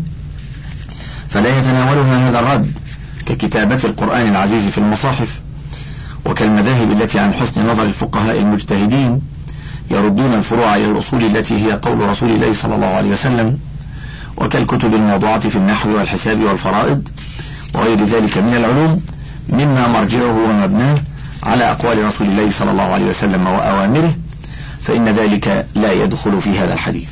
فلا يتناولها هذا الرد، ككتابة القرآن العزيز في المصاحف، وكالمذاهب التي عن حسن نظر الفقهاء المجتهدين يردون الفروع إلى الأصول التي هي قول رسول الله صلى الله عليه وسلم، وكالكتب الموضوعة في النحو والحساب والفرائض وغير ذلك من العلوم مما مرجعه ومبناه على أقوال رسول الله صلى الله عليه وسلم وأوامره، فإن ذلك لا يدخل في هذا الحديث.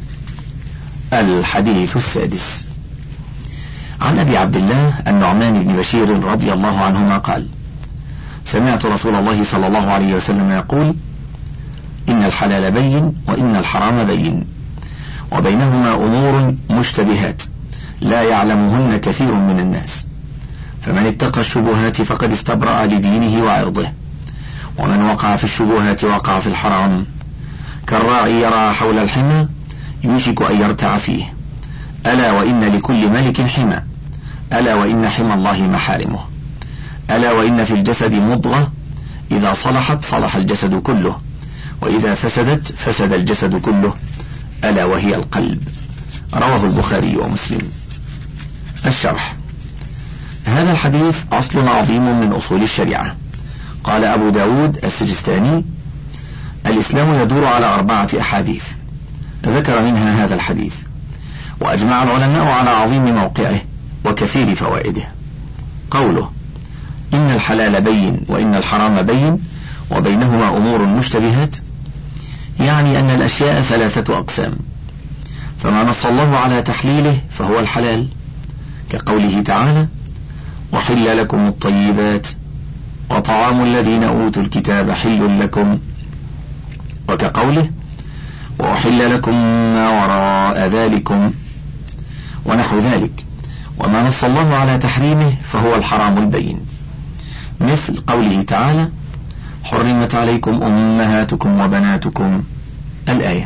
الحديث السادس عن أبي عبد الله النعمان بن بشير رضي الله عنهما قال سمعت رسول الله صلى الله عليه وسلم يقول إن الحلال بين وإن الحرام بين وبينهما أمور مشتبهات لا يعلمهن كثير من الناس، فمن اتقى الشبهات فقد استبرأ لدينه وعرضه، ومن وقع في الشبهات وقع في الحرام، كالراعي يرعى حول الحمى يوشك أن يرتع فيه، ألا وإن لكل ملك حمى، ألا وإن حمى الله محارمه، ألا وإن في الجسد مضغة إذا صلحت صلح الجسد كله، وإذا فسدت فسد الجسد كله، ألا وهي القلب. رواه البخاري ومسلم. الشرح: هذا الحديث أصل عظيم من أصول الشريعة. قال أبو داود السجستاني: الإسلام يدور على 4 أحاديث، ذكر منها هذا الحديث، وأجمع العلماء على عظيم موقعه وكثير فوائده. قوله: إن الحلال بين وإن الحرام بين وبينهما أمور مشتبهات، يعني أن الأشياء 3 أقسام، فما نص الله على تحليله فهو الحلال، كقوله تعالى: وحل لكم الطيبات وطعام الذين أوتوا الكتاب حل لكم، وكقوله: وأحل لكم ما وراء ذلكم، ونحو ذلك. وما نص الله على تحريمه فهو الحرام البين، مثل قوله تعالى: حرمت عليكم أمهاتكم وبناتكم الآية،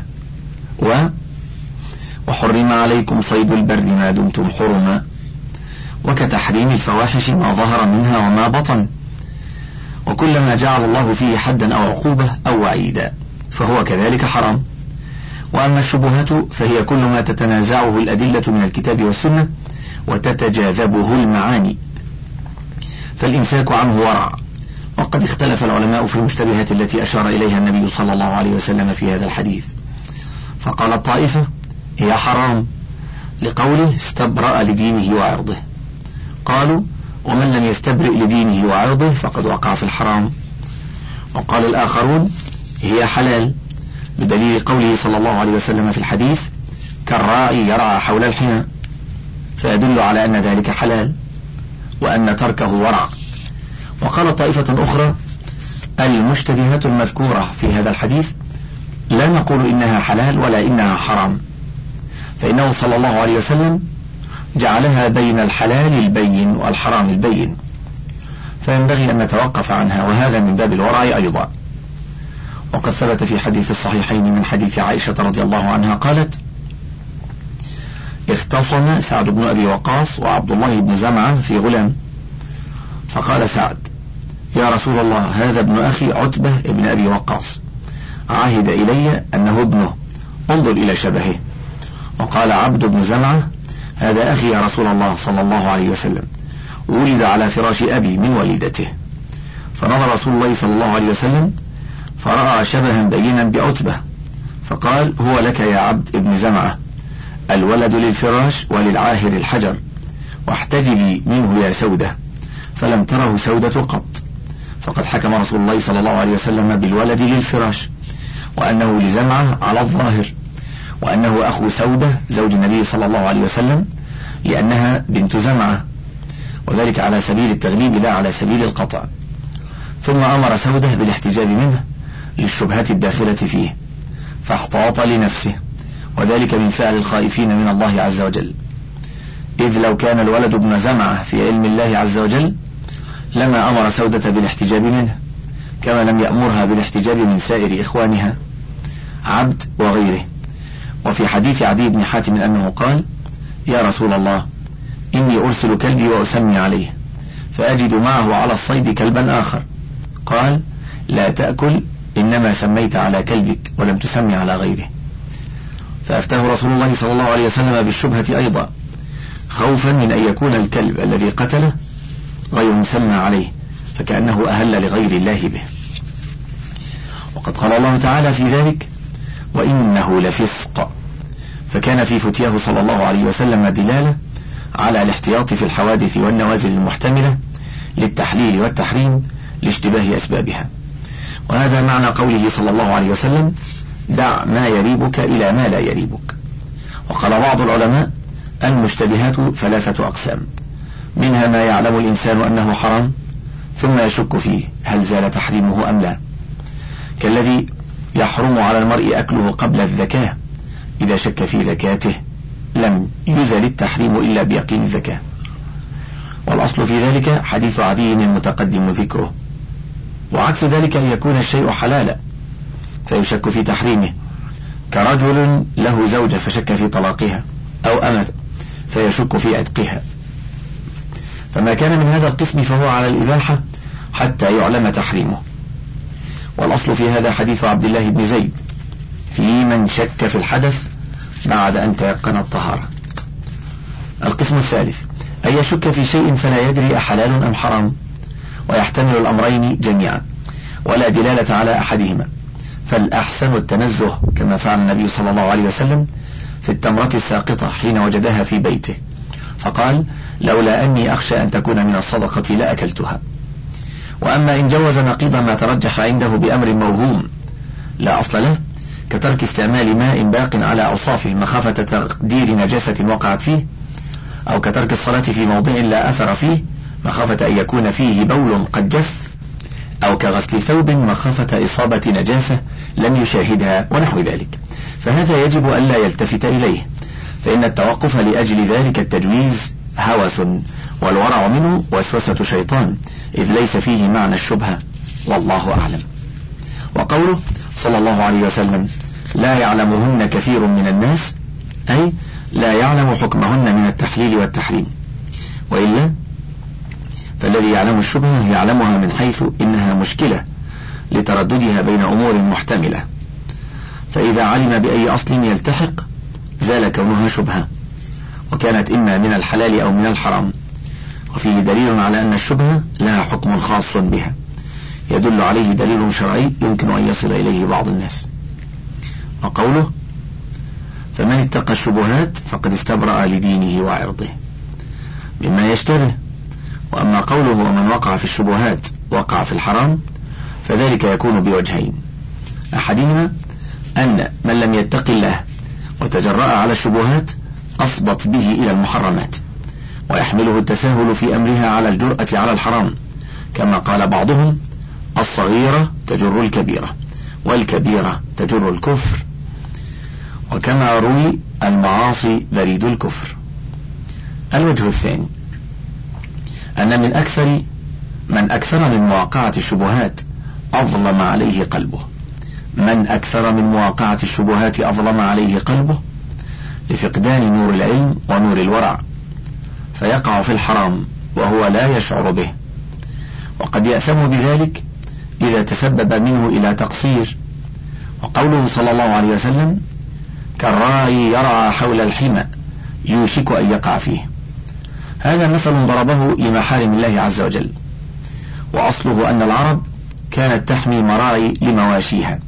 وحرم عليكم صيد البر ما دمتم حرما، وكتحريم الفواحش ما ظهر منها وما بطن، وكلما جعل الله فيه حدا أو عقوبة أو وعيدا فهو كذلك حرام. وأما الشبهات فهي كل ما تتنازعه الأدلة من الكتاب والسنة وتتجاذبه المعاني، فالإمساك عنه ورع. وقد اختلف العلماء في المشتبهات التي أشار إليها النبي صلى الله عليه وسلم في هذا الحديث، فقال الطائفة: هي حرام، لقوله: استبرأ لدينه وعرضه. قالوا: ومن لم يستبرئ لدينه وعرضه فقد وقع في الحرام. وقال الآخرون: هي حلال، بدليل قوله صلى الله عليه وسلم في الحديث: كالراعي يرعى حول الحمى، فيدل على أن ذلك حلال وأن تركه ورع. وقال طائفة أخرى: المشتبهات المذكورة في هذا الحديث لا نقول إنها حلال ولا إنها حرام، فإنه صلى الله عليه وسلم جعلها بين الحلال البين والحرام البين، فينبغي أن نتوقف عنها، وهذا من باب الورع أيضا. وقد ثبت في حديث الصحيحين من حديث عائشة رضي الله عنها قالت: اختصم سعد بن أبي وقاص وعبد الله بن زمعة في غلام، فقال سعد: يا رسول الله، هذا ابن أخي عتبة ابن أبي وقاص، عهد إلي أنه ابنه، انظر إلى شبهه. وقال عبد بن زمعة: هذا أخي يا رسول الله صلى الله عليه وسلم، ولد على فراش أبي من والدته. فنظر رسول الله صلى الله عليه وسلم فرأى شبها بينا بعتبة، فقال: هو لك يا عبد ابن زمعة، الولد للفراش وللعاهر الحجر، واحتجبي منه يا سودة. فلم تره سودة قط، فقد حكم رسول الله صلى الله عليه وسلم بالولد للفراش، وأنه لزمعة على الظاهر، وأنه أخو سودة زوج النبي صلى الله عليه وسلم، لأنها بنت زمعة، وذلك على سبيل التغليب لا على سبيل القطع. ثم أمر سودة بالاحتجاب منه للشبهات الداخلة فيه، فاحتاط لنفسه، وذلك من فعل الخائفين من الله عز وجل، إذ لو كان الولد ابن زمعة في علم الله عز وجل لما أمر سودة بالاحتجاب منه، كما لم يأمرها بالاحتجاب من سائر إخوانها عبد وغيره. وفي حديث عدي بن حاتم أنه قال: يا رسول الله، إني أرسل كلبي وأسمي عليه، فأجد معه على الصيد كلبا آخر. قال: لا تأكل، إنما سميت على كلبك ولم تسمي على غيره. فأفتاه رسول الله صلى الله عليه وسلم بالشبهة أيضا، خوفا من أن يكون الكلب الذي قتله غير مسمى عليه، فكأنه أهل لغير الله به. وقد قال الله تعالى في ذلك: وإنه لفسق، فكان في فتياه صلى الله عليه وسلم دلالة على الاحتياط في الحوادث والنوازل المحتملة للتحليل والتحريم لاشتباه أسبابها. وهذا معنى قوله صلى الله عليه وسلم: دع ما يريبك إلى ما لا يريبك. وقال بعض العلماء: المشتبهات 3 أقسام، منها ما يعلم الإنسان أنه حرام ثم يشك فيه هل زال تحريمه أم لا، كالذي يحرم على المرء أكله قبل الذكاة إذا شك في ذكاته لم يزل التحريم إلا بيقين الذكاء. والأصل في ذلك حديث عدي المتقدم ذكره. وعكس ذلك أن يكون الشيء حلالا فيشك في تحريمه، كرجل له زوجة فشك في طلاقها، أو أمة فيشك في عتقها، فما كان من هذا القسم فهو على الإباحة حتى يعلم تحريمه. والأصل في هذا حديث عبد الله بن زيد في من شك في الحدث بعد أن تيقن الطهارة. القسم الثالث أن يشك في شيء فلا يدري أحلال أم حرام، ويحتمل الأمرين جميعا ولا دلالة على أحدهما، فالأحسن التنزه كما فعل النبي صلى الله عليه وسلم في التمرة الساقطة حين وجدها في بيته فقال: لولا أني أخشى أن تكون من الصدقة لأكلتها. وأما إن جوز نقيض ما ترجح عنده بأمر موهوم لا أصل له، كترك استعمال ماء باق على أوصافه مخافة تقدير نجاسة وقعت فيه، أو كترك الصلاة في موضع لا أثر فيه مخافة أن يكون فيه بول قد جف، أو كغسل ثوب مخافة إصابة نجاسة لم يشاهدها ونحو ذلك، فهذا يجب أن لا يلتفت إليه، فإن التوقف لأجل ذلك التجويز هوس، والورع منه وسوسة شيطان، إذ ليس فيه معنى الشبهة، والله أعلم. وقوله صلى الله عليه وسلم: لا يعلمهن كثير من الناس، أي لا يعلم حكمهن من التحليل والتحريم، وإلا فالذي يعلم الشبهة يعلمها من حيث إنها مشكلة لترددها بين أمور محتملة، فإذا علم بأي أصل يلتحق زال كونها شبهة، وكانت إما من الحلال أو من الحرام، وفيه دليل على أن الشبهة لها حكم خاص بها يدل عليه دليل شرعي يمكن أن يصل إليه بعض الناس. وقوله: فمن اتقى الشبهات فقد استبرأ لدينه وعرضه، مما يشتبه. وأما قوله: ومن وقع في الشبهات وقع في الحرام، فذلك يكون بوجهين: أحدهما أن من لم يتق الله وتجرأ على الشبهات أفضت به إلى المحرمات، ويحمله التساهل في أمرها على الجرأة على الحرام، كما قال بعضهم: الصغيرة تجر الكبيرة، والكبيرة تجر الكفر، وكما روي: المعاصي بريد الكفر. الوجه الثاني أن من أكثر من مواقعة الشبهات أظلم عليه قلبه، من أكثر من مواقعة الشبهات أظلم عليه قلبه لفقدان نور العلم ونور الورع، فيقع في الحرام وهو لا يشعر به، وقد يأثم بذلك إذا تسبب منه إلى تقصير. وقوله صلى الله عليه وسلم: كالراعي يرعى حول الحمى يوشك أن يقع فيه، هذا مثل ضربه لمحارم الله عز وجل، وأصله أن العرب كانت تحمي مراعي لمواشيها،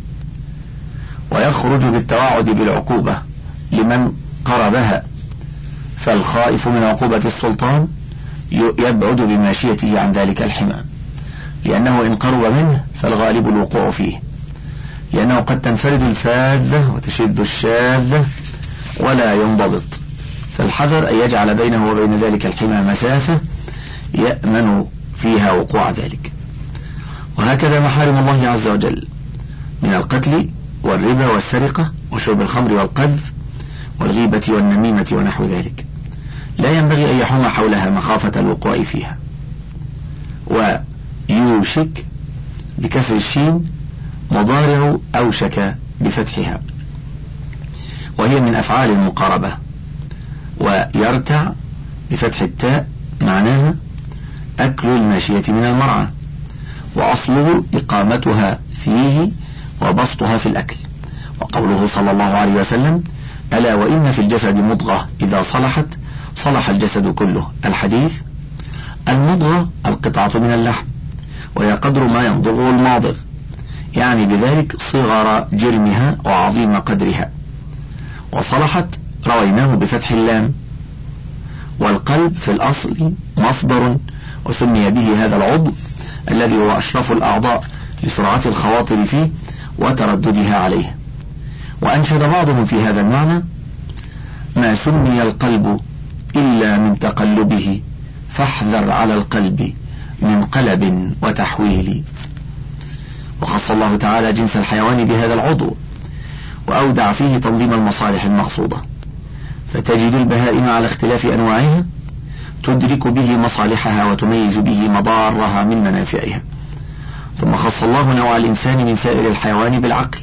ويخرج بالتوعد بالعقوبة لمن قربها، فالخائف من عقوبة السلطان يبعد بماشيته عن ذلك الحمى، لأنه إن قرب منه فالغالب الوقوع فيه، لأنه قد تنفرد الفاذة وتشد الشاذة ولا ينضبط، فالحذر أن يجعل بينه وبين ذلك الحمى مسافة يأمن فيها وقوع ذلك. وهكذا محارم الله عز وجل من القتل والربا والسرقة وشرب الخمر والقذف والغيبة والنميمة ونحو ذلك، لا ينبغي أن يحوم حولها مخافة الوقوع فيها. ويوشك بكسر الشين مضارع أوشك بفتحها، وهي من أفعال المقاربة. ويرتع بفتح التاء معناها أكل الماشية من المرعى، وأصله إقامتها فيه وبسطها في الأكل. وقوله صلى الله عليه وسلم: ألا وإن في الجسد مضغة إذا صلحت صلح الجسد كله، الحديث. المضغة القطعة من اللحم، وهي قدر ما يمضغه الماضغ، يعني بذلك صغر جرمها وعظيم قدرها. وصلحت رويناه بفتح اللام. والقلب في الأصل مصدر، وسمي به هذا العضو الذي هو أشرف الأعضاء لسرعة الخواطر فيه وترددها عليه. وأنشد بعضهم في هذا المعنى: ما سمي القلب إلا من تقلبه، فاحذر على القلب من قلب وتحويل. وخص الله تعالى جنس الحيوان بهذا العضو، وأودع فيه تنظيم المصالح المقصودة، فتجد البهائم على اختلاف أنواعها تدرك به مصالحها وتميز به مضارها من منافعها. ثم خص الله نوع الإنسان من سائر الحيوان بالعقل،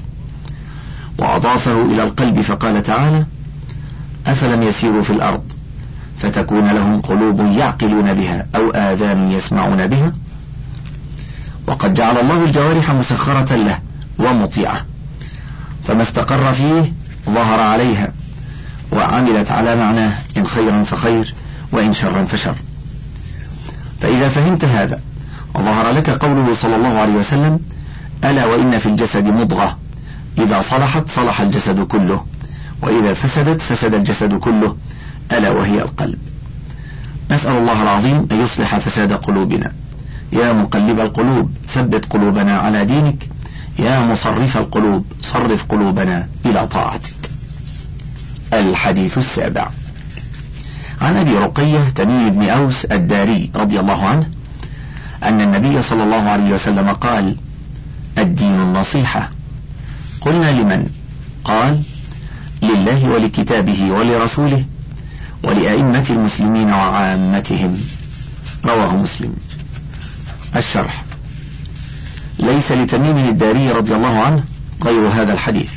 وأضافه إلى القلب فقال تعالى: أفلم يسيروا في الأرض فتكون لهم قلوب يعقلون بها أو آذان يسمعون بها. وقد جعل الله الجوارح مسخرة له ومطيعة، فما استقر فيه ظهر عليها وعملت على معناه، إن خيرا فخير وإن شرا فشر. فإذا فهمت هذا ظهر لك قوله صلى الله عليه وسلم: ألا وإن في الجسد مضغة إذا صلحت صلح الجسد كله، وإذا فسدت فسد الجسد كله، ألا وهي القلب. نسأل الله العظيم أن يصلح فساد قلوبنا. يا مقلب القلوب ثبت قلوبنا على دينك، يا مصرف القلوب صرف قلوبنا إلى طاعتك. الحديث السابع عن أبي رقية تميم بن أوس الداري رضي الله عنه أن النبي صلى الله عليه وسلم قال: الدين النصيحة. قلنا: لمن؟ قال: لله ولكتابه ولرسوله ولأئمة المسلمين وعامتهم. رواه مسلم. الشرح: ليس لتميم الداري رضي الله عنه غير هذا الحديث.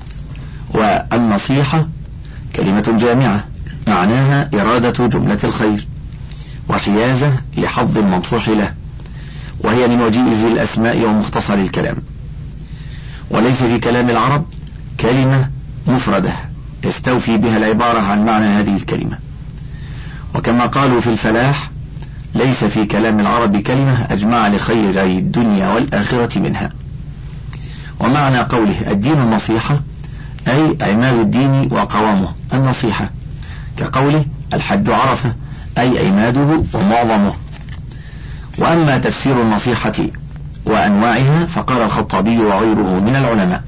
والنصيحة كلمة جامعة معناها إرادة جملة الخير وحيازة لحظ المنصوح له، وهي من وجيز الأسماء ومختصر الكلام، وليس في كلام العرب كلمة مفردة يستوفي بها العبارة عن معنى هذه الكلمة. وكما قالوا في الفلاح: ليس في كلام العرب كلمة أجمع لخيري الدنيا والآخرة منها. ومعنى قوله الدين النصيحة أي عماد الدين وقوامه النصيحة، كقوله الحج عرفة أي عماده ومعظمه. وأما تفسير النصيحة وأنواعها فقال الخطابي وغيره من العلماء: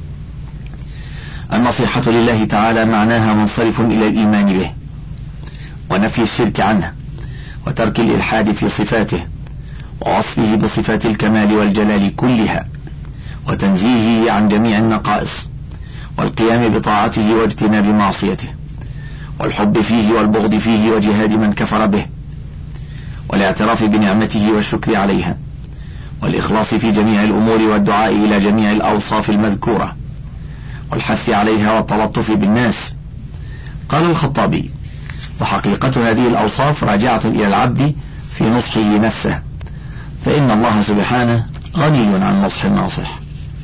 النصيحة لله تعالى معناها منصرف إلى الإيمان به ونفي الشرك عنه وترك الإلحاد في صفاته ووصفه بصفات الكمال والجلال كلها وتنزيهه عن جميع النقائص والقيام بطاعته واجتناب معصيته والحب فيه والبغض فيه وجهاد من كفر به والاعتراف بنعمته والشكر عليها والإخلاص في جميع الأمور والدعاء إلى جميع الأوصاف المذكورة والحث عليها والتلطف بالناس. قال الخطابي: وحقيقة هذه الأوصاف راجعة إلى العبد في نصحه نفسه، فإن الله سبحانه غني عن نصح الناصح.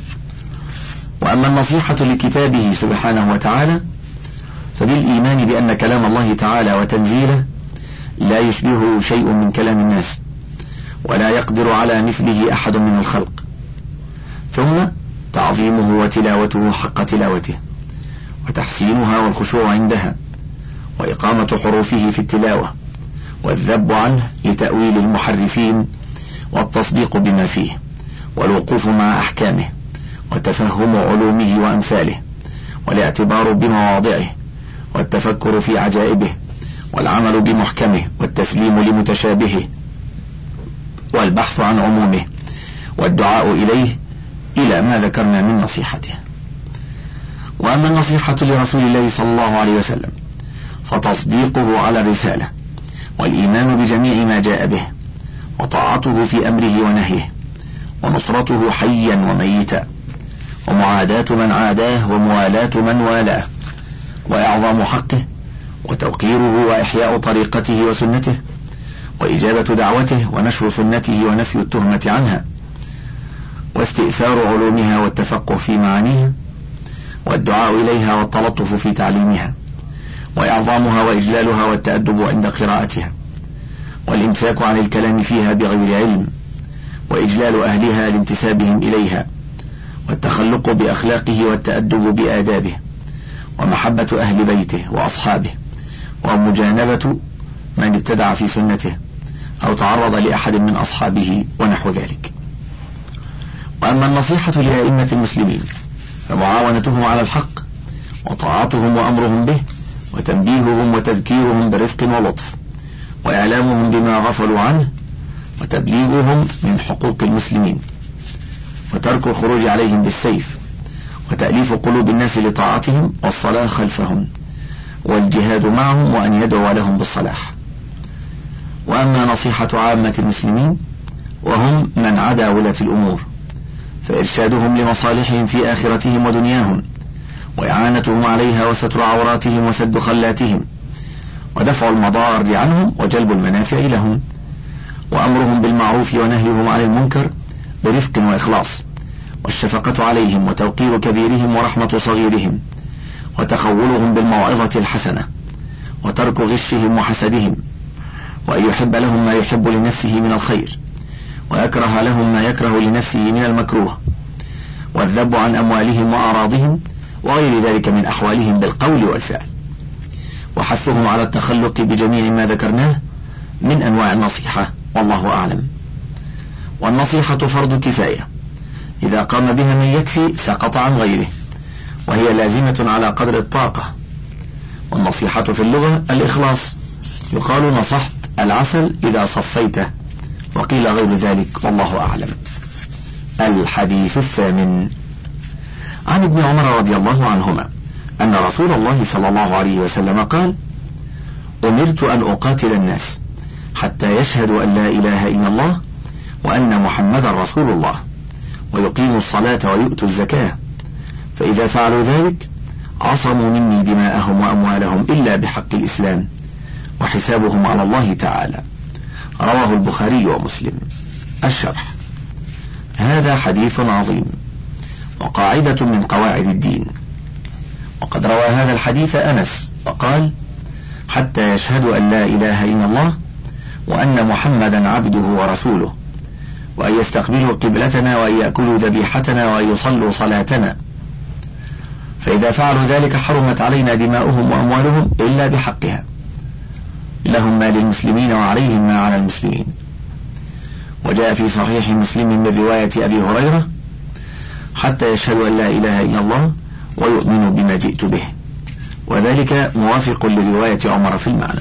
وأما النصيحة لكتابه سبحانه وتعالى فبالإيمان بأن كلام الله تعالى وتنزيله لا يشبهه شيء من كلام الناس ولا يقدر على مثله أحد من الخلق، ثم تعظيمه وتلاوته حق تلاوته وتحسينها والخشوع عندها وإقامة حروفه في التلاوة والذب عنه لتأويل المحرفين والتصديق بما فيه والوقوف مع أحكامه وتفهم علومه وأمثاله والاعتبار بمواضعه والتفكر في عجائبه والعمل بمحكمه والتسليم لمتشابهه والبحث عن عمومه والدعاء إليه إلى ما ذكرنا من نصيحته. وأما النصيحة لرسول الله صلى الله عليه وسلم فتصديقه على الرسالة والإيمان بجميع ما جاء به وطاعته في أمره ونهيه ونصرته حيا وميتا ومعاداة من عاداه وموالاة من والاه وإعظام حقه وتوقيره وإحياء طريقته وسنته وإجابة دعوته ونشر سنته ونفي التهمة عنها واستئثار علومها والتفقه في معانيها والدعاء إليها والتلطف في تعليمها وإعظامها وإجلالها والتأدب عند قراءتها والإمساك عن الكلام فيها بغير علم وإجلال أهلها لانتسابهم إليها والتخلق بأخلاقه والتأدب بآدابه ومحبة أهل بيته وأصحابه ومجانبة من ابتدع في سنته أو تعرض لأحد من أصحابه ونحو ذلك. وأما النصيحة لأئمة المسلمين فمعاونتهم على الحق وطاعتهم وأمرهم به وتنبيههم وتذكيرهم برفق ولطف وإعلامهم بما غفلوا عنه وتبليغهم من حقوق المسلمين وترك الخروج عليهم بالسيف وتأليف قلوب الناس لطاعتهم والصلاة خلفهم والجهاد معهم وأن يدعو لهم بالصلاح. وأما نصيحة عامة المسلمين وهم من عدا ولاة الأمور فإرشادهم لمصالحهم في آخرتهم ودنياهم وإعانتهم عليها وستر عوراتهم وسد خلاتهم ودفع المضار عنهم وجلب المنافع لهم، وأمرهم بالمعروف ونهيهم عن المنكر برفق وإخلاص، والشفقة عليهم وتوقير كبيرهم ورحمة صغيرهم، وتخولهم بالموعظة الحسنة، وترك غشهم وحسدهم، وأن يحب لهم ما يحب لنفسه من الخير، ويكره لهم ما يكره لنفسه من المكروه، والذب عن أموالهم وأعراضهم وغير ذلك من أحوالهم بالقول والفعل، وحثهم على التخلق بجميع ما ذكرناه من أنواع النصيحة، والله أعلم. والنصيحة فرض كفاية، إذا قام بها من يكفي سقط عن غيره، وهي لازمة على قدر الطاقة. والنصيحة في اللغة الإخلاص، يقال نصحت العسل إذا صفيته، وقيل غير ذلك، والله أعلم. الحديث الثامن عن ابن عمر رضي الله عنهما أن رسول الله صلى الله عليه وسلم قال: أمرت أن أقاتل الناس حتى يشهدوا أن لا إله إلا الله وأن محمدا رسول الله ويقيموا الصلاة ويؤتوا الزكاة، فإذا فعلوا ذلك عصموا مني دماءهم وأموالهم إلا بحق الإسلام وحسابهم على الله تعالى. رواه البخاري ومسلم. الشرح: هذا حديث عظيم وقاعدة من قواعد الدين. وقد روى هذا الحديث أنس وقال: حتى يشهدوا أن لا إله إلا الله وأن محمدا عبده ورسوله، وأن يستقبلوا قبلتنا وأن يأكلوا ذبيحتنا وأن يصلوا صلاتنا، فإذا فعلوا ذلك حرمت علينا دماؤهم وأموالهم إلا بحقها، لهم ما للمسلمين وعليهم ما على المسلمين. وجاء في صحيح مسلم من رواية أبي هريرة: حتى يشهدوا أن لا إله إلا الله ويؤمنوا بما جئت به، وذلك موافق لرواية عمر في المعنى.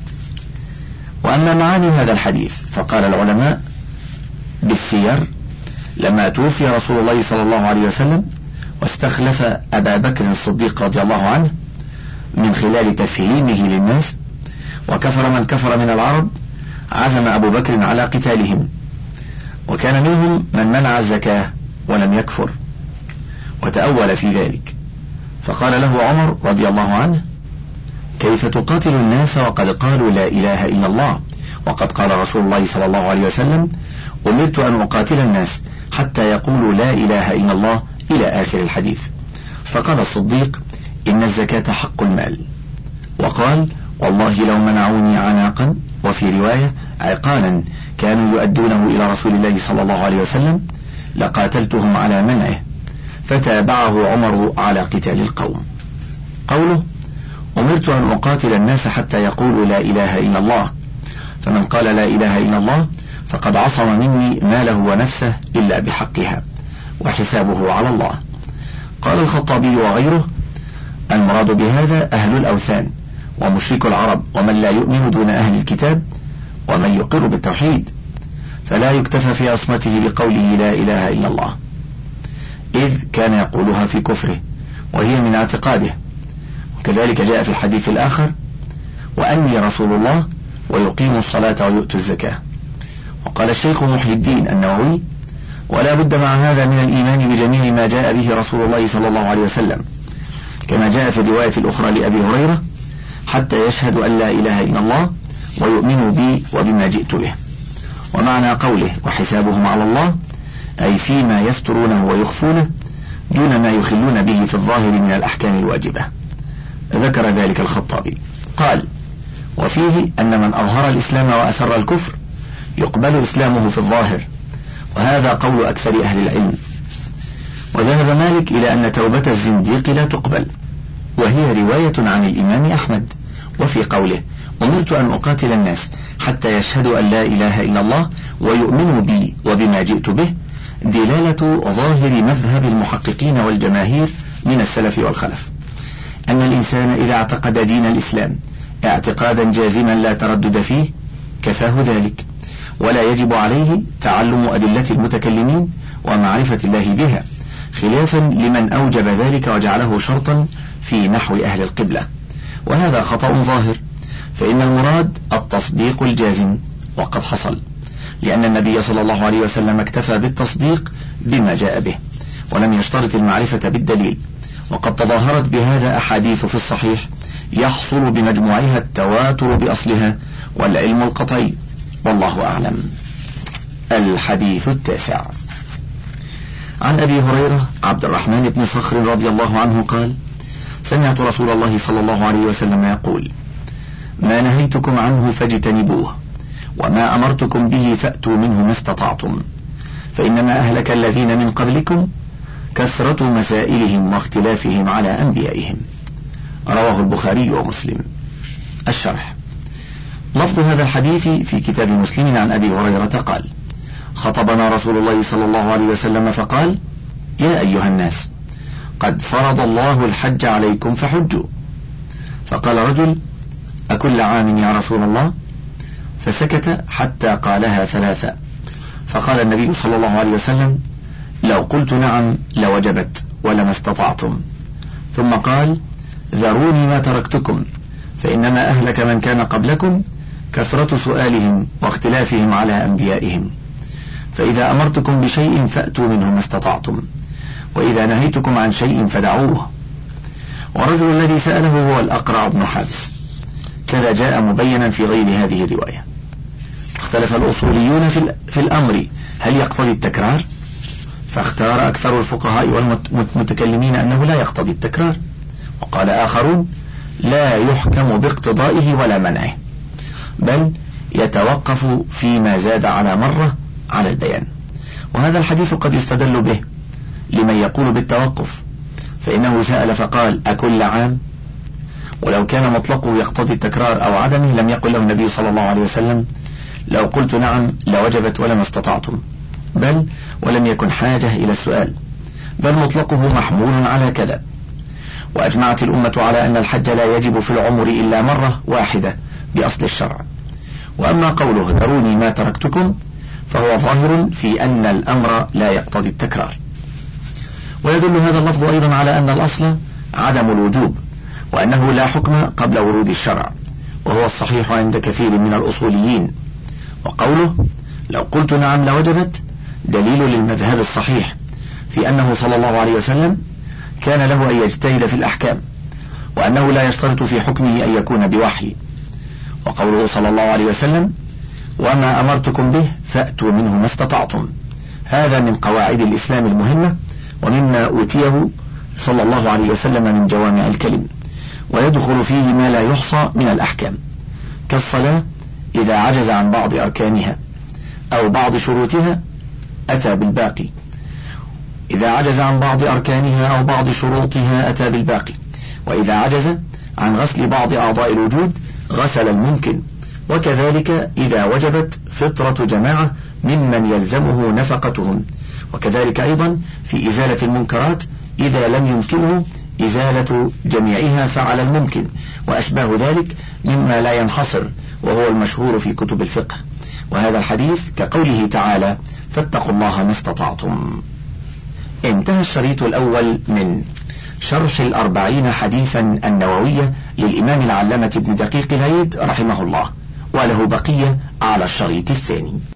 وأما معاني هذا الحديث فقال العلماء بالسير: لما توفي رسول الله صلى الله عليه وسلم واستخلف أبا بكر الصديق رضي الله عنه من خلال تفهيمه للناس وكفر من كفر من العرب، عزم أبو بكر على قتالهم، وكان منهم من منع الزكاة ولم يكفر وتأول في ذلك، فقال له عمر رضي الله عنه: كيف تقاتل الناس وقد قالوا لا إله إلا الله، وقد قال رسول الله صلى الله عليه وسلم: أمرت أن أقاتل الناس حتى يقولوا لا إله إلا الله، إلى آخر الحديث. فقال الصديق: إن الزكاة حق المال، وقال: والله لو منعوني عناقا، وفي رواية عقالا كانوا يؤدونه إلى رسول الله صلى الله عليه وسلم، لقاتلتهم على منعه. فتابعه عمر على قتال القوم. قوله: أمرت أن أقاتل الناس حتى يقولوا لا إله إلا الله، فمن قال لا إله إلا الله فقد عصم مني ماله ونفسه إلا بحقها وحسابه على الله. قال الخطابي وغيره: المراد بهذا أهل الأوثان ومشرك العرب ومن لا يؤمن دون أهل الكتاب ومن يقر بالتوحيد، فلا يكتفى في عصمته بقوله لا إله إلا الله، إذ كان يقولها في كفره وهي من اعتقاده. وكذلك جاء في الحديث الآخر: وأني رسول الله ويقيم الصلاة ويؤتي الزكاة. وقال الشيخ محي الدين النووي: ولا بد مع هذا من الإيمان بجميع ما جاء به رسول الله صلى الله عليه وسلم، كما جاء في الرواية الأخرى لأبي هريرة: حتى يشهدوا أن لا إله إلا الله ويؤمنوا بي وبما جئت به. ومعنى قوله وحسابهم على الله أي فيما يسترونه ويخفونه دون ما يخلون به في الظاهر من الأحكام الواجبة. ذكر ذلك الخطابي. قال: وفيه أن من أظهر الإسلام وأسر الكفر يقبل إسلامه في الظاهر، وهذا قول أكثر أهل العلم. وذهب مالك إلى أن توبة الزنديق لا تقبل، وهي رواية عن الإمام أحمد. وفي قوله أمرت أن أقاتل الناس حتى يشهدوا أن لا إله إلا الله ويؤمنوا بي وبما جئت به دلالة ظاهر مذهب المحققين والجماهير من السلف والخلف، أن الإنسان إذا اعتقد دين الإسلام اعتقادا جازما لا تردد فيه كفاه ذلك، ولا يجب عليه تعلم أدلة المتكلمين ومعرفة الله بها، خلافا لمن أوجب ذلك وجعله شرطا في نحو أهل القبلة، وهذا خطأ ظاهر، فإن المراد التصديق الجازم، وقد حصل، لأن النبي صلى الله عليه وسلم اكتفى بالتصديق بما جاء به، ولم يشترط المعرفة بالدليل، وقد تظاهرت بهذا أحاديث في الصحيح يحصل بمجموعها التواتر بأصلها والعلم القطعي، والله أعلم. الحديث 9 عن أبي هريرة عبد الرحمن بن صخر رضي الله عنه قال: سمعت رسول الله صلى الله عليه وسلم يقول: ما نهيتكم عنه فاجتنبوه، وما أمرتكم به فأتوا منه ما استطعتم، فإنما أهلك الذين من قبلكم كثرة مسائلهم واختلافهم على أنبيائهم. رواه البخاري ومسلم. الشرح: لفظ هذا الحديث في كتاب مسلم عن أبي هريرة قال: خطبنا رسول الله صلى الله عليه وسلم فقال: يا أيها الناس، قد فرض الله الحج عليكم فحجوا. فقال رجل: أكل عام يا رسول الله؟ فسكت حتى قالها 3، فقال النبي صلى الله عليه وسلم: لو قلت نعم لوجبت ولما استطعتم. ثم قال: ذروني ما تركتكم، فإنما أهلك من كان قبلكم كثرة سؤالهم واختلافهم على أنبيائهم، فإذا أمرتكم بشيء فأتوا منه ما استطعتم، وإذا نهيتكم عن شيء فدعوه. والرجل الذي سأله هو الأقرع بن حابس، كذا جاء مبينا في غير هذه الرواية. اختلف الأصوليون في الأمر هل يقتضي التكرار، فاختار أكثر الفقهاء والمتكلمين أنه لا يقتضي التكرار، وقال آخرون لا يحكم باقتضائه ولا منعه، بل يتوقف فيما زاد على مرة على البيان. وهذا الحديث قد يستدل به لمن يقول بالتوقف، فإنه سأل فقال: أكل عام؟ ولو كان مطلقه يقتضي التكرار أو عدمه لم يقل له النبي صلى الله عليه وسلم: لو قلت نعم لوجبت ولما استطعتم، بل ولم يكن حاجة إلى السؤال، بل مطلقه محمول على كذا. وأجمعت الأمة على أن الحج لا يجب في العمر إلا مرة واحدة بأصل الشرع. وأما قوله ذروني ما تركتكم فهو ظاهر في أن الأمر لا يقتضي التكرار. ويدل هذا اللفظ أيضا على أن الأصل عدم الوجوب، وأنه لا حكم قبل ورود الشرع، وهو الصحيح عند كثير من الأصوليين. وقوله لو قلت نعم لوجبت دليل للمذهب الصحيح في أنه صلى الله عليه وسلم كان له أن يجتهد في الأحكام، وأنه لا يشترط في حكمه أن يكون بوحي. وقوله صلى الله عليه وسلم وما أمرتكم به فأتوا منه ما استطعتم، هذا من قواعد الإسلام المهمة، ومما أوتيه صلى الله عليه وسلم من جوامع الكلم، ويدخل فيه ما لا يحصى من الأحكام، كالصلاة إذا عجز عن بعض أركانها أو بعض شروطها أتى بالباقي، إذا عجز عن بعض أركانها أو بعض شروطها أتى بالباقي، وإذا عجز عن غسل بعض أعضاء الوجود غسل الممكن، وكذلك إذا وجبت فطرة جماعة ممن يلزمه نفقتهم، وكذلك أيضا في إزالة المنكرات إذا لم يمكنه إزالة جميعها فعل الممكن، وأشباه ذلك مما لا ينحصر، وهو المشهور في كتب الفقه. وهذا الحديث كقوله تعالى فاتقوا الله ما استطعتم. انتهى الشريط الأول من شرح 40 حديثا النووية للإمام العلامة ابن دقيق العيد رحمه الله، وله بقية على الشريط الثاني.